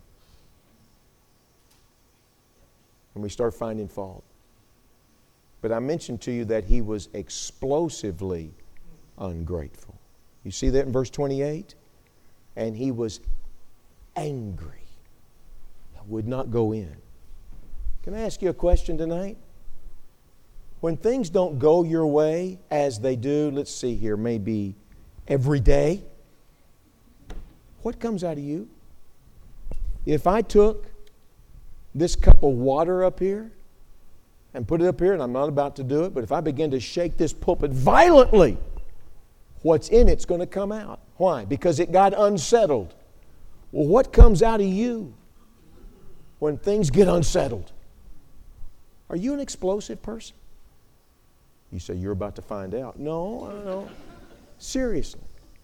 And we start finding fault. But I mentioned to you that he was explosively ungrateful. You see that in verse twenty-eight? And he was angry. Would not go in. Can I ask you a question tonight? When things don't go your way as they do, let's see here, maybe every day, what comes out of you? If I took this cup of water up here and put it up here, and I'm not about to do it, but if I begin to shake this pulpit violently, what's in it's going to come out. Why? Because it got unsettled. Well, what comes out of you when things get unsettled? Are you an explosive person? You say, you're about to find out. No, I don't know. Seriously.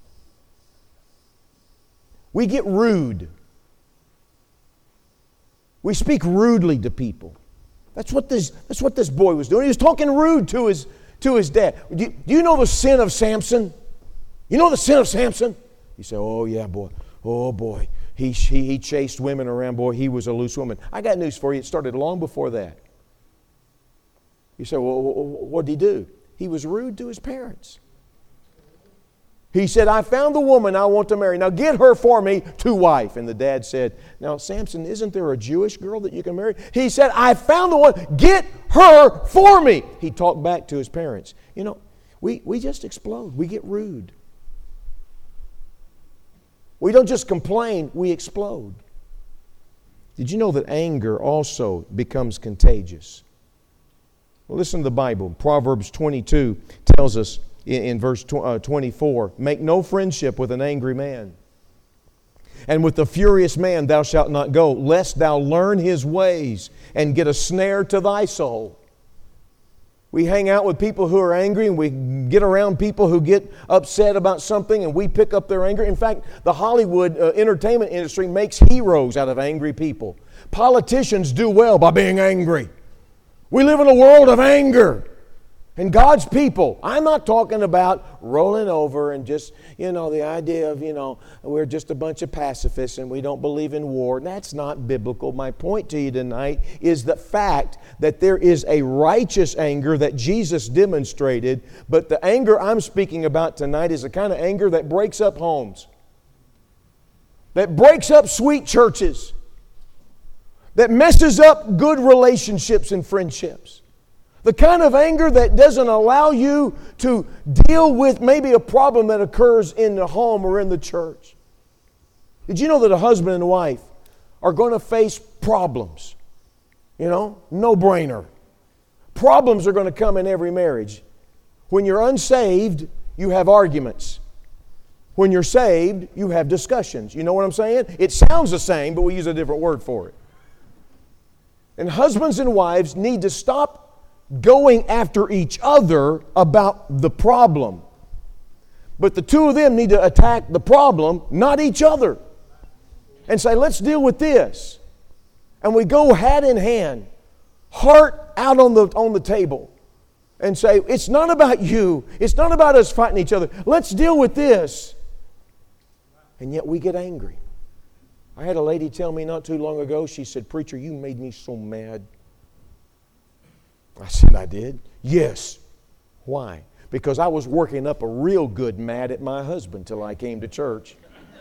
We get rude. We speak rudely to people. That's what this, that's what this boy was doing. He was talking rude to his, to his dad. Do you, do you know the sin of Samson? You know the sin of Samson? You say, oh yeah, boy. Oh boy. He, he, he chased women around. Boy, he was a loose woman. I got news for you. It started long before that. You say, well, what did he do? He was rude to his parents. He said, I found the woman I want to marry. Now get her for me to wife. And the dad said, now Samson, isn't there a Jewish girl that you can marry? He said, I found the one. Get her for me. He talked back to his parents. You know, we, we just explode. We get rude. We don't just complain, we explode. Did you know that anger also becomes contagious? Well, listen to the Bible. Proverbs twenty-two tells us in, in verse twenty-four, make no friendship with an angry man. And with the furious man thou shalt not go, lest thou learn his ways and get a snare to thy soul. We hang out with people who are angry, and we get around people who get upset about something, and we pick up their anger. In fact, the Hollywood uh, entertainment industry makes heroes out of angry people. Politicians do well by being angry. We live in a world of anger. And God's people, I'm not talking about rolling over and just, you know, the idea of, you know, we're just a bunch of pacifists and we don't believe in war. That's not biblical. My point to you tonight is the fact that there is a righteous anger that Jesus demonstrated, but the anger I'm speaking about tonight is the kind of anger that breaks up homes, that breaks up sweet churches, that messes up good relationships and friendships. The kind of anger that doesn't allow you to deal with maybe a problem that occurs in the home or in the church. Did you know that a husband and wife are going to face problems? You know, no brainer. Problems are going to come in every marriage. When you're unsaved, you have arguments. When you're saved, you have discussions. You know what I'm saying? It sounds the same, but we use a different word for it. And husbands and wives need to stop going after each other about the problem. But the two of them need to attack the problem, not each other. And say, let's deal with this. And we go hand in hand, heart out on the, on the table. And say, it's not about you. It's not about us fighting each other. Let's deal with this. And yet we get angry. I had a lady tell me not too long ago, she said, preacher, you made me so mad. I said, I did? Yes. Why? Because I was working up a real good mad at my husband till I came to church.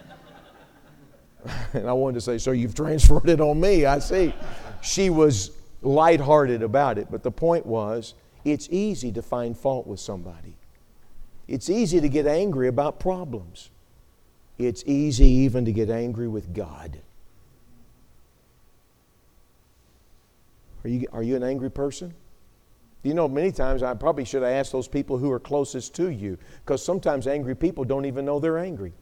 And I wanted to say, so you've transferred it on me, I see. She was lighthearted about it, but the point was, it's easy to find fault with somebody. It's easy to get angry about problems. It's easy even to get angry with God. Are you, are you an angry person? You know, many times I probably should have asked those people who are closest to you, because sometimes angry people don't even know they're angry.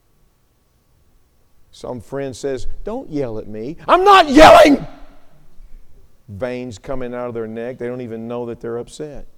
Some friend says, don't yell at me. I'm not yelling! Veins coming out of their neck. They don't even know that they're upset.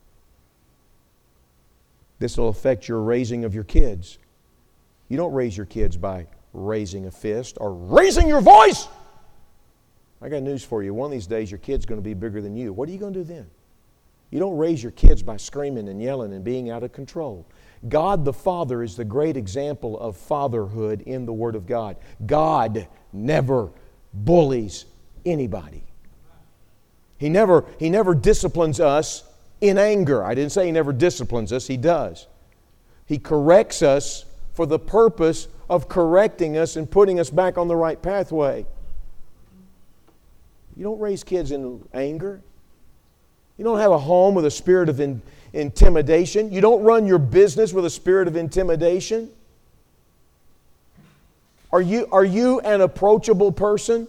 This will affect your raising of your kids. You don't raise your kids by raising a fist or raising your voice. I got news for you. One of these days your kid's going to be bigger than you. What are you going to do then? You don't raise your kids by screaming and yelling and being out of control. God the Father is the great example of fatherhood in the Word of God. God never bullies anybody. He never, he never disciplines us in anger. I didn't say He never disciplines us. He does. He corrects us for the purpose of correcting us and putting us back on the right pathway. You don't raise kids in anger. You don't have a home with a spirit of in, intimidation. You don't run your business with a spirit of intimidation. Are you, are you an approachable person?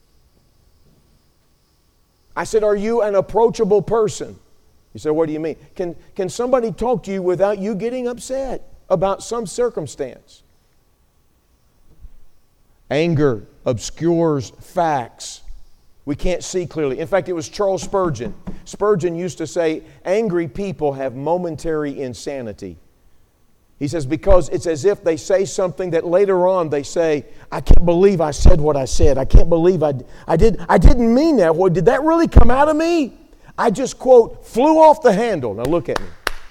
I said, are you an approachable person? You said, what do you mean? Can, can somebody talk to you without you getting upset about some circumstance? Anger obscures facts. We can't see clearly. In fact, it was Charles Spurgeon. Spurgeon used to say, angry people have momentary insanity. He says, because it's as if they say something that later on they say, I can't believe I said what I said. I can't believe I, I, did, I didn't mean that. Well, did that really come out of me? I just, quote, flew off the handle. Now look at me.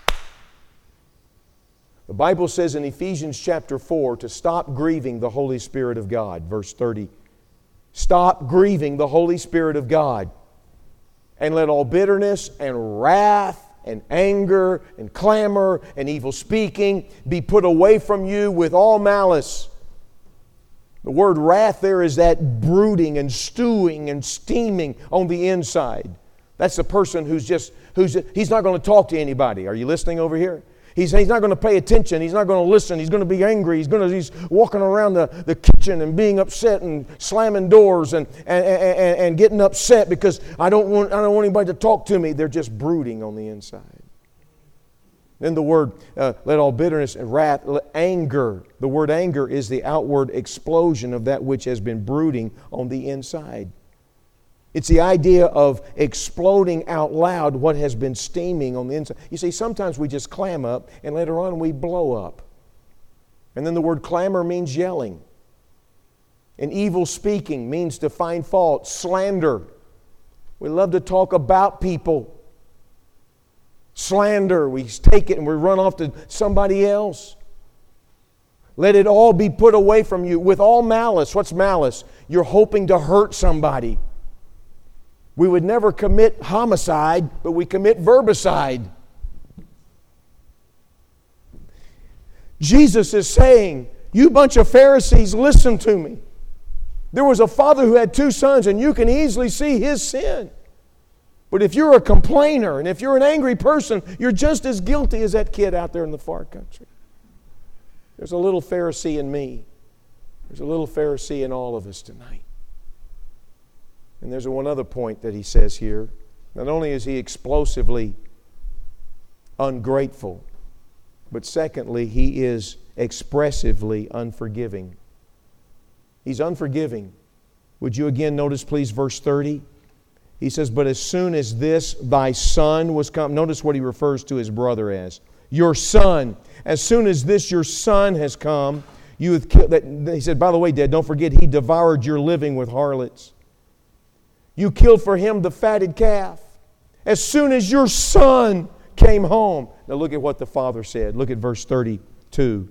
The Bible says in Ephesians chapter four to stop grieving the Holy Spirit of God. Verse thirty. Stop grieving the Holy Spirit of God. And let all bitterness and wrath and anger and clamor and evil speaking be put away from you with all malice. The word wrath there is that brooding and stewing and steaming on the inside. That's the person who's just, who's he's not going to talk to anybody. Are you listening over here? He's, he's not going to pay attention. He's not going to listen. He's going to be angry. He's going to he's walking around the, the kitchen and being upset and slamming doors and, and, and, and getting upset because I don't want I don't want anybody to talk to me. They're just brooding on the inside. Then the word, uh, let all bitterness and wrath, anger. The word anger is the outward explosion of that which has been brooding on the inside. It's the idea of exploding out loud what has been steaming on the inside. You see, sometimes we just clam up and later on we blow up. And then the word clamor means yelling. And evil speaking means to find fault, slander. We love to talk about people. Slander, we take it and we run off to somebody else. Let it all be put away from you with all malice. What's malice? You're hoping to hurt somebody. We would never commit homicide, but we commit verbicide. Jesus is saying, you bunch of Pharisees, listen to me. There was a father who had two sons, and you can easily see his sin. But if you're a complainer, and if you're an angry person, you're just as guilty as that kid out there in the far country. There's a little Pharisee in me. There's a little Pharisee in all of us tonight. And there's one other point that he says here. Not only is he explosively ungrateful, but secondly, he is expressively unforgiving. He's unforgiving. Would you again notice, please, verse thirty? He says, but as soon as this thy son was come, notice what he refers to his brother as. Your son. As soon as this your son has come, you have killed. That, he said, by the way, Dad, don't forget, he devoured your living with harlots. You killed for him the fatted calf. As soon as your son came home. Now look at what the father said. Look at verse thirty-two.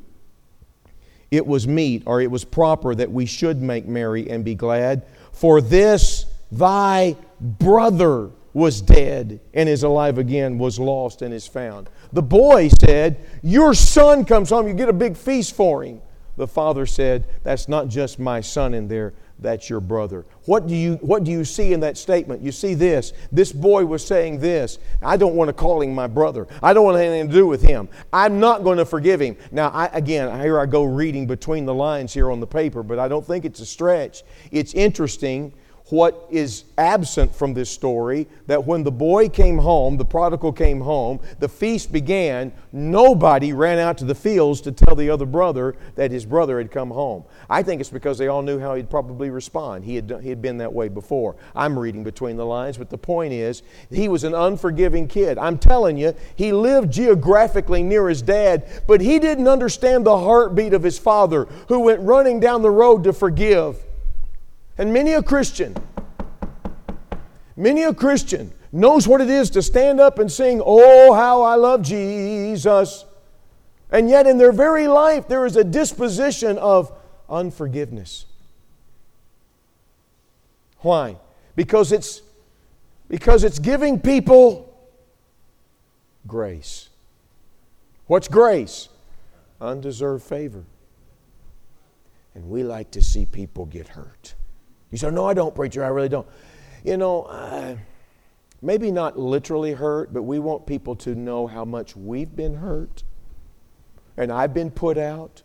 It was meet, or it was proper that we should make merry and be glad. For this thy brother was dead and is alive again, was lost and is found. The boy said, your son comes home, you get a big feast for him. The father said, that's not just my son in there, that's your brother. What do you what do you see in that statement? You see this. This boy was saying this. I don't want to call him my brother. I don't want anything to do with him. I'm not going to forgive him. Now, I, again, here I go reading between the lines here on the paper, but I don't think it's a stretch. It's interesting what is absent from this story, that when the boy came home, the prodigal came home, the feast began, nobody ran out to the fields to tell the other brother that his brother had come home. I think it's because they all knew how he'd probably respond. He had, he had been that way before. I'm reading between the lines, but the point is, he was an unforgiving kid. I'm telling you, he lived geographically near his dad, but he didn't understand the heartbeat of his father, who went running down the road to forgive. And many a Christian, many a Christian knows what it is to stand up and sing, oh, how I love Jesus. And yet in their very life there is a disposition of unforgiveness. Why? Because it's, because it's giving people grace. What's grace? Undeserved favor. And we like to see people get hurt. You say, no, I don't, preacher, I really don't. You know, uh, maybe not literally hurt, but we want people to know how much we've been hurt and I've been put out.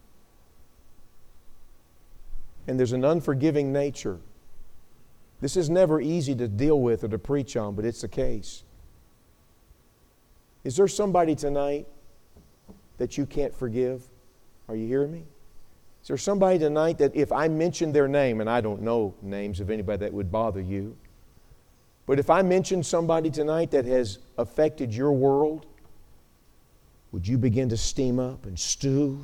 And there's an unforgiving nature. This is never easy to deal with or to preach on, but it's the case. Is there somebody tonight that you can't forgive? Are you hearing me? Is there somebody tonight that if I mention their name, and I don't know names of anybody that would bother you, but if I mention somebody tonight that has affected your world, would you begin to steam up and stew?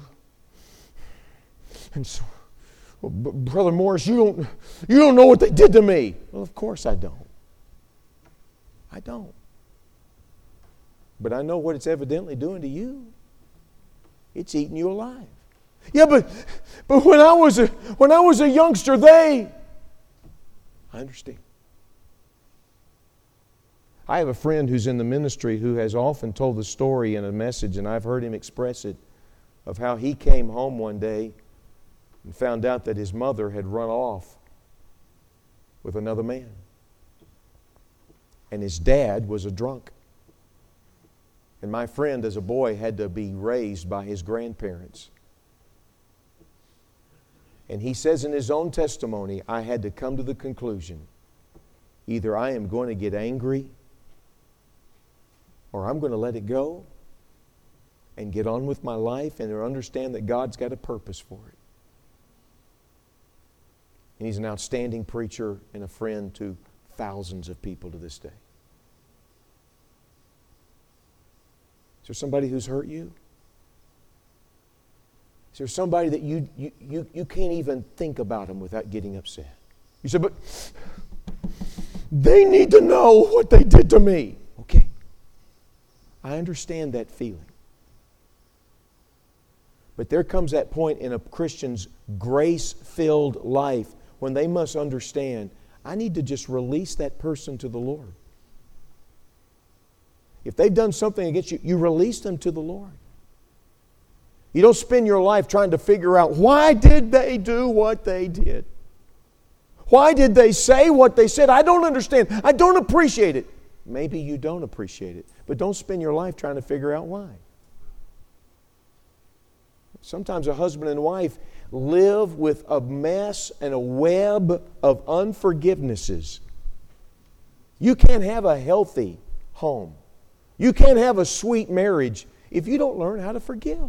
And so, well, Brother Morris, you don't, you don't know what they did to me. Well, of course I don't. I don't. But I know what it's evidently doing to you. It's eating you alive. Yeah, but but when I was a when I was a youngster, they I understand. I have a friend who's in the ministry who has often told the story in a message, and I've heard him express it, of how he came home one day and found out that his mother had run off with another man. And his dad was a drunk. And my friend, as a boy, had to be raised by his grandparents. And he says in his own testimony, I had to come to the conclusion, either I am going to get angry or I'm going to let it go and get on with my life and understand that God's got a purpose for it. And he's an outstanding preacher and a friend to thousands of people to this day. Is there somebody who's hurt you? Is there somebody that you, you, you, you can't even think about them without getting upset? You said, but they need to know what they did to me. Okay. I understand that feeling. But there comes that point in a Christian's grace-filled life when they must understand, I need to just release that person to the Lord. If they've done something against you, you release them to the Lord. You don't spend your life trying to figure out, why did they do what they did? Why did they say what they said? I don't understand. I don't appreciate it. Maybe you don't appreciate it, but don't spend your life trying to figure out why. Sometimes a husband and wife live with a mess and a web of unforgivenesses. You can't have a healthy home. You can't have a sweet marriage if you don't learn how to forgive.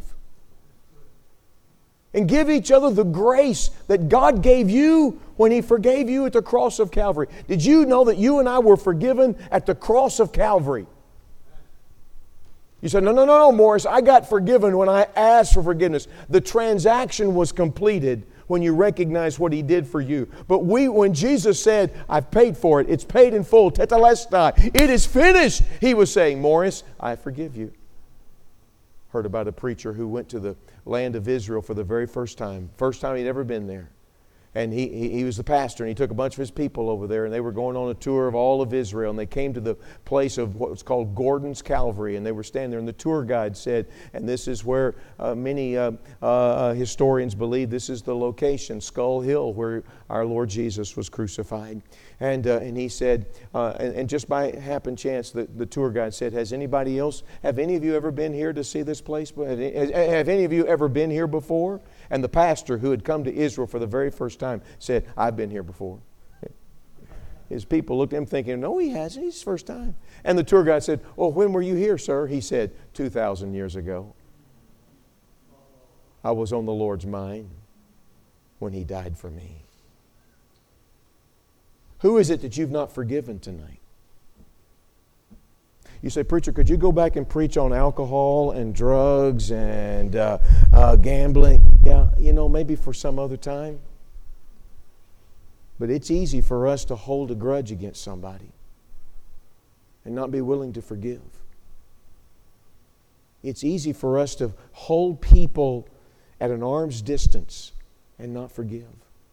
And give each other the grace that God gave you when He forgave you at the cross of Calvary. Did you know that you and I were forgiven at the cross of Calvary? You said, no, no, no, no, Morris, I got forgiven when I asked for forgiveness. The transaction was completed when you recognize what He did for you. But we, when Jesus said, I've paid for it, it's paid in full, tetelestai, it is finished, He was saying, Morris, I forgive you. Heard about a preacher who went to the land of Israel for the very first time. First time he'd ever been there. And he, he, he was the pastor, and he took a bunch of his people over there, and they were going on a tour of all of Israel, and they came to the place of what was called Gordon's Calvary, and they were standing there, and the tour guide said, and this is where uh, many uh, uh, historians believe this is the location, Skull Hill, where our Lord Jesus was crucified. And uh, and he said, uh, and, and just by happen chance, the, the tour guide said, has anybody else, have any of you ever been here to see this place? Have, have any of you ever been here before? And the pastor, who had come to Israel for the very first time, said, I've been here before. His people looked at him thinking, no, he hasn't. It's his first time. And the tour guide said, well, when were you here, sir? He said, two thousand years ago. I was on the Lord's mind when He died for me. Who is it that you've not forgiven tonight? You say, preacher, could you go back and preach on alcohol and drugs and uh, uh, gambling? Yeah, you know, maybe for some other time. But it's easy for us to hold a grudge against somebody and not be willing to forgive. It's easy for us to hold people at an arm's distance and not forgive.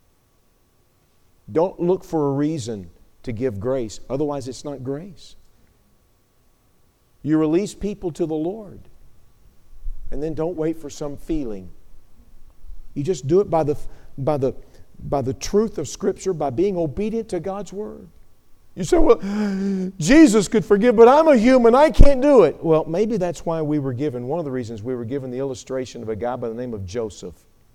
Don't look for a reason to give grace. Otherwise, it's not grace. You release people to the Lord. And then don't wait for some feeling. You just do it by the, by the, by the truth of Scripture, by being obedient to God's Word. You say, well, Jesus could forgive, but I'm a human. I can't do it. Well, maybe that's why we were given, one of the reasons we were given the illustration of a guy by the name of Joseph.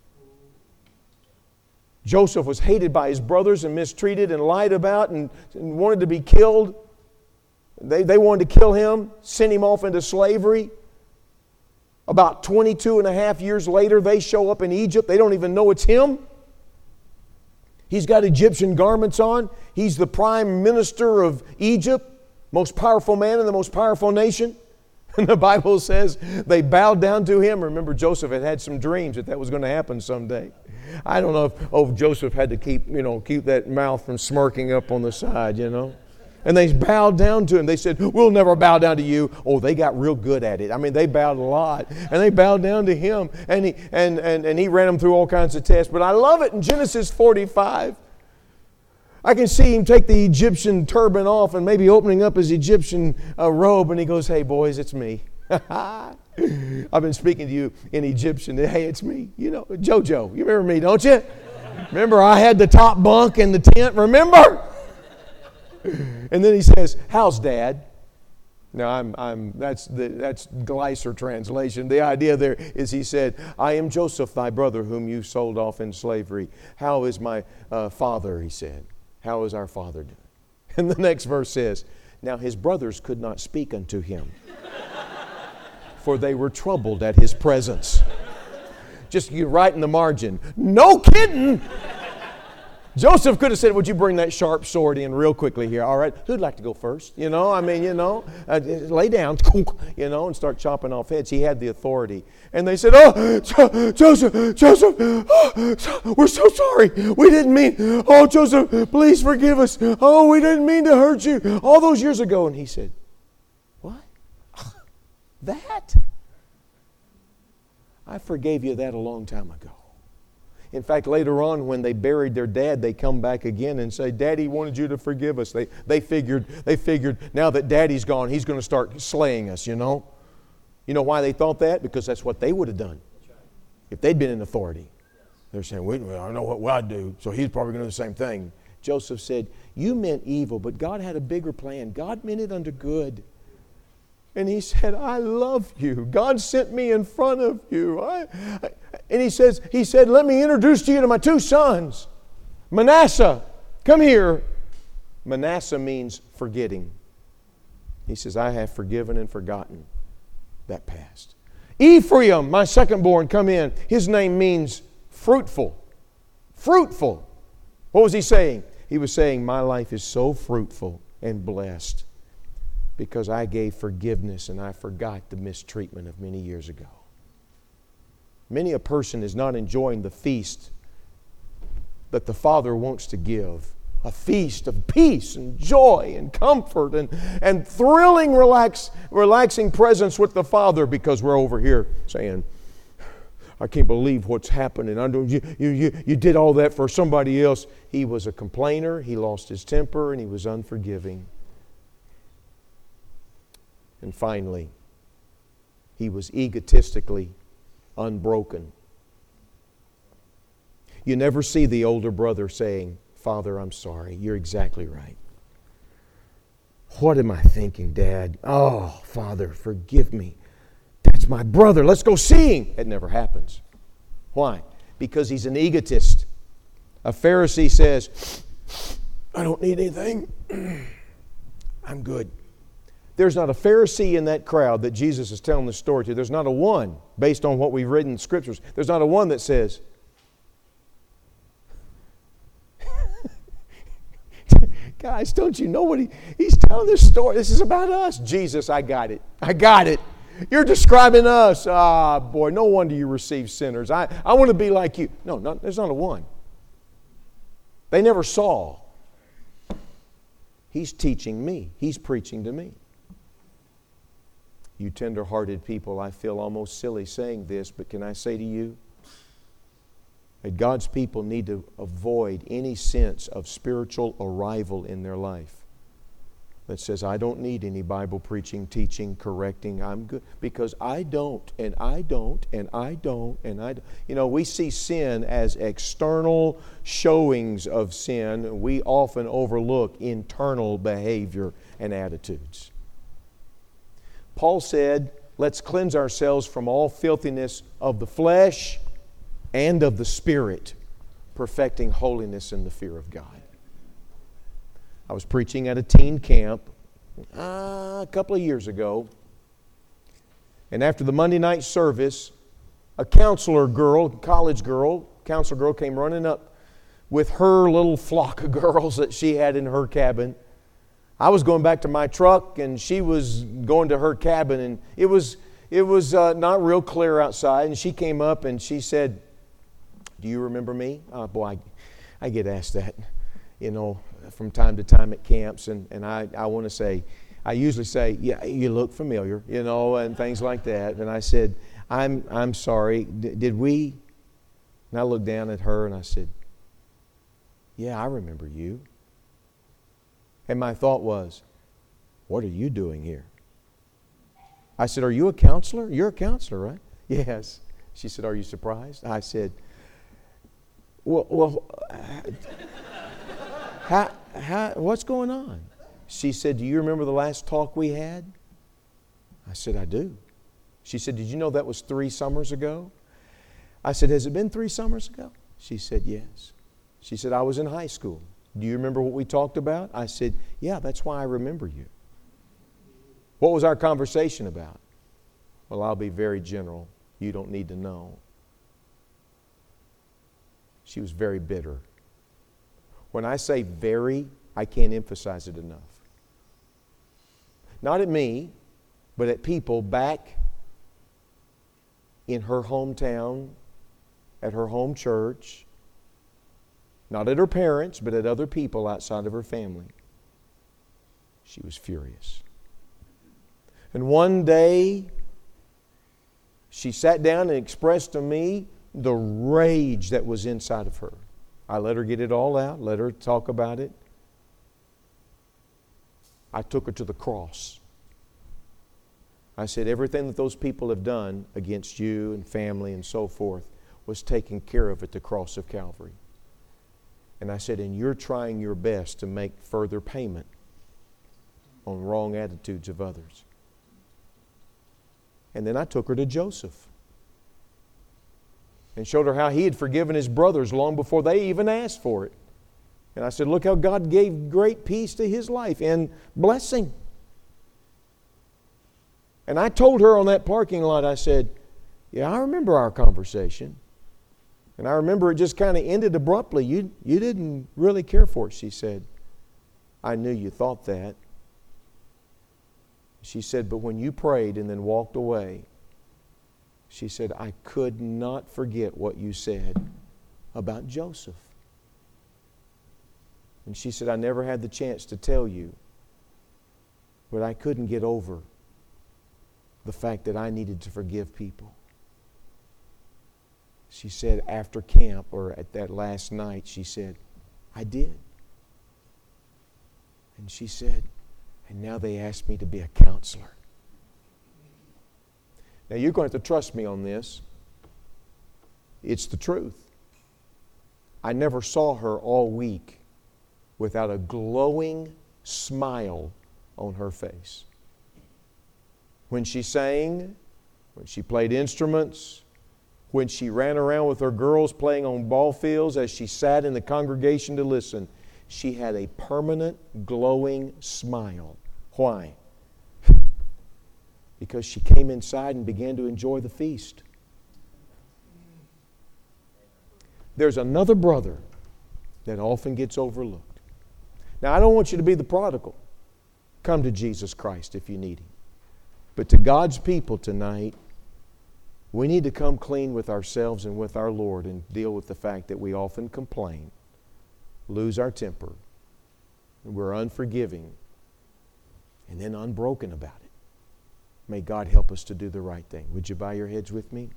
Joseph was hated by his brothers and mistreated and lied about and, and wanted to be killed. They, they wanted to kill him, send him off into slavery. About twenty-two and a half years later, they show up in Egypt. They don't even know it's him. He's got Egyptian garments on. He's the prime minister of Egypt, most powerful man in the most powerful nation. And the Bible says they bowed down to him. Remember, Joseph had had some dreams that that was going to happen someday. I don't know if oh, Joseph had to keep, you know, keep that mouth from smirking up on the side, you know. And they bowed down to him. They said, we'll never bow down to you. Oh, they got real good at it. I mean, they bowed a lot. And they bowed down to him. And he, and, and, and he ran them through all kinds of tests. But I love it in Genesis forty-five. I can see him take the Egyptian turban off and maybe opening up his Egyptian uh, robe. And he goes, hey, boys, it's me. I've been speaking to you in Egyptian. Hey, it's me. You know, Jojo. You remember me, don't you? Remember, I had the top bunk in the tent. Remember? And then he says, how's Dad? Now, I'm, I'm, that's, the, that's Gleiser translation. The idea there is he said, I am Joseph, thy brother, whom you sold off in slavery. How is my uh, father, he said. How is our father doing? And the next verse says, now his brothers could not speak unto him, for they were troubled at his presence. Just you write in the margin, no kidding! Joseph could have said, would you bring that sharp sword in real quickly here? All right, who'd like to go first? You know, I mean, you know, uh, lay down, you know, and start chopping off heads. He had the authority. And they said, oh, Jo- Joseph, Joseph, oh, we're so sorry. We didn't mean, oh, Joseph, please forgive us. Oh, we didn't mean to hurt you all those years ago. And he said, what? That? I forgave you that a long time ago. In fact, later on, when they buried their dad, they come back again and say, Daddy wanted you to forgive us. They, they, figured, they figured now that Daddy's gone, he's going to start slaying us, you know. You know why they thought that? Because that's what they would have done if they'd been in authority. They're saying, wait a minute, I know what I'd do, so he's probably going to do the same thing. Joseph said, you meant evil, but God had a bigger plan. God meant it unto good. And he said, I love you. God sent me in front of you. I, I, and he says, he said, let me introduce to you to my two sons. Manasseh, come here. Manasseh means forgetting. He says, I have forgiven and forgotten that past. Ephraim, my secondborn, come in. His name means fruitful. Fruitful. What was he saying? He was saying, my life is so fruitful and blessed because I gave forgiveness and I forgot the mistreatment of many years ago. Many a person is not enjoying the feast that the Father wants to give. A feast of peace and joy and comfort and, and thrilling, relax, relaxing presence with the Father, because we're over here saying, I can't believe what's happening. I don't, you, you, you, you did all that for somebody else. He was a complainer, he lost his temper, and he was unforgiving. And finally, he was egotistically unbroken. You never see the older brother saying, Father, I'm sorry. You're exactly right. What am I thinking, Dad? Oh, Father, forgive me. That's my brother. Let's go see him. It never happens. Why? Because he's an egotist. A Pharisee says, I don't need anything. I'm good. There's not a Pharisee in that crowd that Jesus is telling the story to. There's not a one, based on what we've read in the Scriptures, there's not a one that says, guys, don't you know what he, he's telling this story? This is about us. Jesus, I got it. I got it. You're describing us. Ah, boy, no wonder you receive sinners. I, I want to be like you. No, not, there's not a one. They never saw. He's teaching me. He's preaching to me. You tender-hearted people, I feel almost silly saying this, but can I say to you that God's people need to avoid any sense of spiritual arrival in their life that says, I don't need any Bible preaching, teaching, correcting. I'm good. Because I don't, and I don't, and I don't, and I don't. You know, we see sin as external showings of sin. We often overlook internal behavior and attitudes. Paul said, let's cleanse ourselves from all filthiness of the flesh and of the Spirit, perfecting holiness in the fear of God. I was preaching at a teen camp uh, a couple of years ago, and after the Monday night service, a counselor girl, college girl, counselor girl came running up with her little flock of girls that she had in her cabin. I was going back to my truck, and she was going to her cabin, and it was it was uh, not real clear outside. And she came up and she said, "Do you remember me?" Oh, boy, I, I get asked that, you know, from time to time at camps, and, and I, I want to say, I usually say, "Yeah, you look familiar," you know, and things like that. And I said, "I'm I'm sorry. D- did we?" And I looked down at her and I said, "Yeah, I remember you." And my thought was, what are you doing here? I said, are you a counselor? You're a counselor, right? Yes. She said, are you surprised? I said, well, well how, how, what's going on? She said, do you remember the last talk we had? I said, I do. She said, did you know that was three summers ago? I said, has it been three summers ago? She said, yes. She said, I was in high school. Do you remember what we talked about? I said, yeah, that's why I remember you. What was our conversation about? Well, I'll be very general. You don't need to know. She was very bitter. When I say very, I can't emphasize it enough. Not at me, but at people back in her hometown, at her home church, not at her parents, but at other people outside of her family. She was furious. And one day, she sat down and expressed to me the rage that was inside of her. I let her get it all out, let her talk about it. I took her to the cross. I said, everything that those people have done against you and family and so forth was taken care of at the cross of Calvary. And I said, and you're trying your best to make further payment on wrong attitudes of others. And then I took her to Joseph and showed her how he had forgiven his brothers long before they even asked for it. And I said, look how God gave great peace to his life and blessing. And I told her on that parking lot, I said, yeah, I remember our conversation. And I remember it just kind of ended abruptly. You, you didn't really care for it. She said, I knew you thought that. She said, but when you prayed and then walked away, she said, I could not forget what you said about Joseph. And she said, I never had the chance to tell you, but I couldn't get over the fact that I needed to forgive people. She said after camp or at that last night, she said, I did. And she said, and now they asked me to be a counselor. Now you're going to have to trust me on this. It's the truth. I never saw her all week without a glowing smile on her face. When she sang, when she played instruments, when she ran around with her girls playing on ball fields, as she sat in the congregation to listen, she had a permanent glowing smile. Why? Because she came inside and began to enjoy the feast. There's another brother that often gets overlooked. Now, I don't want you to be the prodigal. Come to Jesus Christ if you need Him. But to God's people tonight, we need to come clean with ourselves and with our Lord and deal with the fact that we often complain, lose our temper, and we're unforgiving, and then unbroken about it. May God help us to do the right thing. Would you bow your heads with me?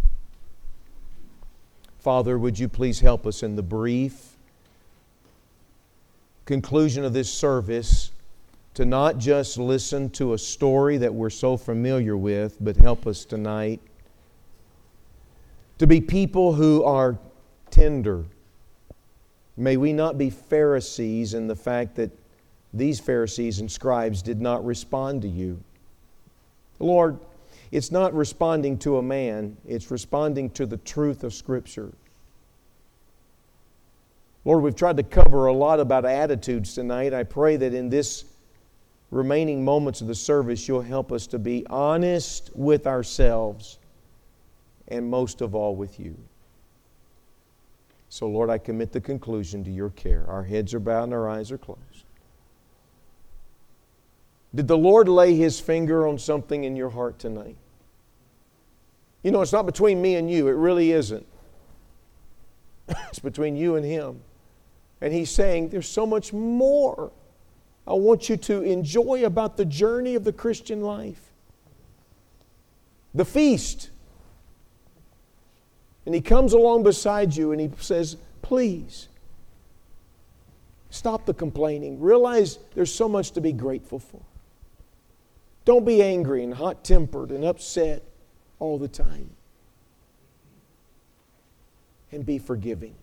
Father, would you please help us in the brief conclusion of this service to not just listen to a story that we're so familiar with, but help us tonight to be people who are tender. May we not be Pharisees in the fact that these Pharisees and scribes did not respond to you. Lord, it's not responding to a man, it's responding to the truth of Scripture. Lord, we've tried to cover a lot about attitudes tonight. I pray that in this remaining moments of the service, you'll help us to be honest with ourselves and most of all with you. So, Lord, I commit the conclusion to your care. Our heads are bowed and our eyes are closed. Did the Lord lay His finger on something in your heart tonight? You know, it's not between me and you. It really isn't. It's between you and Him. And He's saying, there's so much more I want you to enjoy about the journey of the Christian life. The feast. And He comes along beside you and He says, please, stop the complaining. Realize there's so much to be grateful for. Don't be angry and hot-tempered and upset all the time. And be forgiving.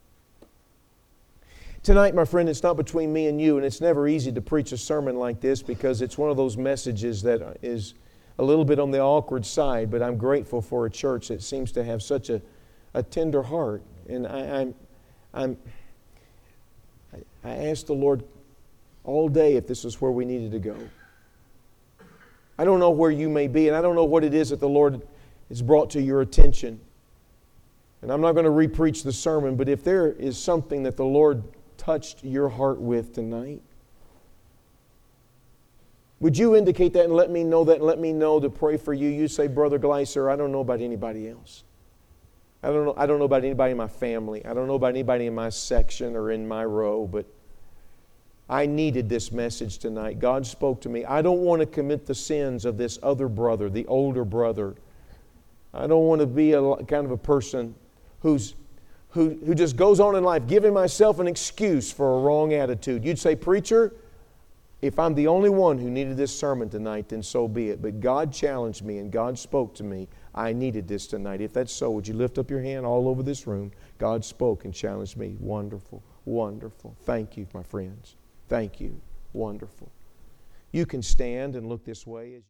Tonight, my friend, it's not between me and you, and it's never easy to preach a sermon like this because it's one of those messages that is a little bit on the awkward side, but I'm grateful for a church that seems to have such a, a tender heart. And I, I'm, I'm, I asked the Lord all day if this was where we needed to go. I don't know where you may be, and I don't know what it is that the Lord has brought to your attention. And I'm not going to re-preach the sermon, but if there is something that the Lord touched your heart with tonight, would you indicate that and let me know that and let me know to pray for you? You say, Brother Gleiser, I don't know about anybody else. I don't know, I don't know about anybody in my family. I don't know about anybody in my section or in my row, but I needed this message tonight. God spoke to me. I don't want to commit the sins of this other brother, the older brother. I don't want to be a kind of a person who's who, who just goes on in life giving myself an excuse for a wrong attitude. You'd say, Preacher, if I'm the only one who needed this sermon tonight, then so be it. But God challenged me and God spoke to me. I needed this tonight. If that's so, would you lift up your hand all over this room? God spoke and challenged me. Wonderful, wonderful. Thank you, my friends. Thank you. Wonderful. You can stand and look this way.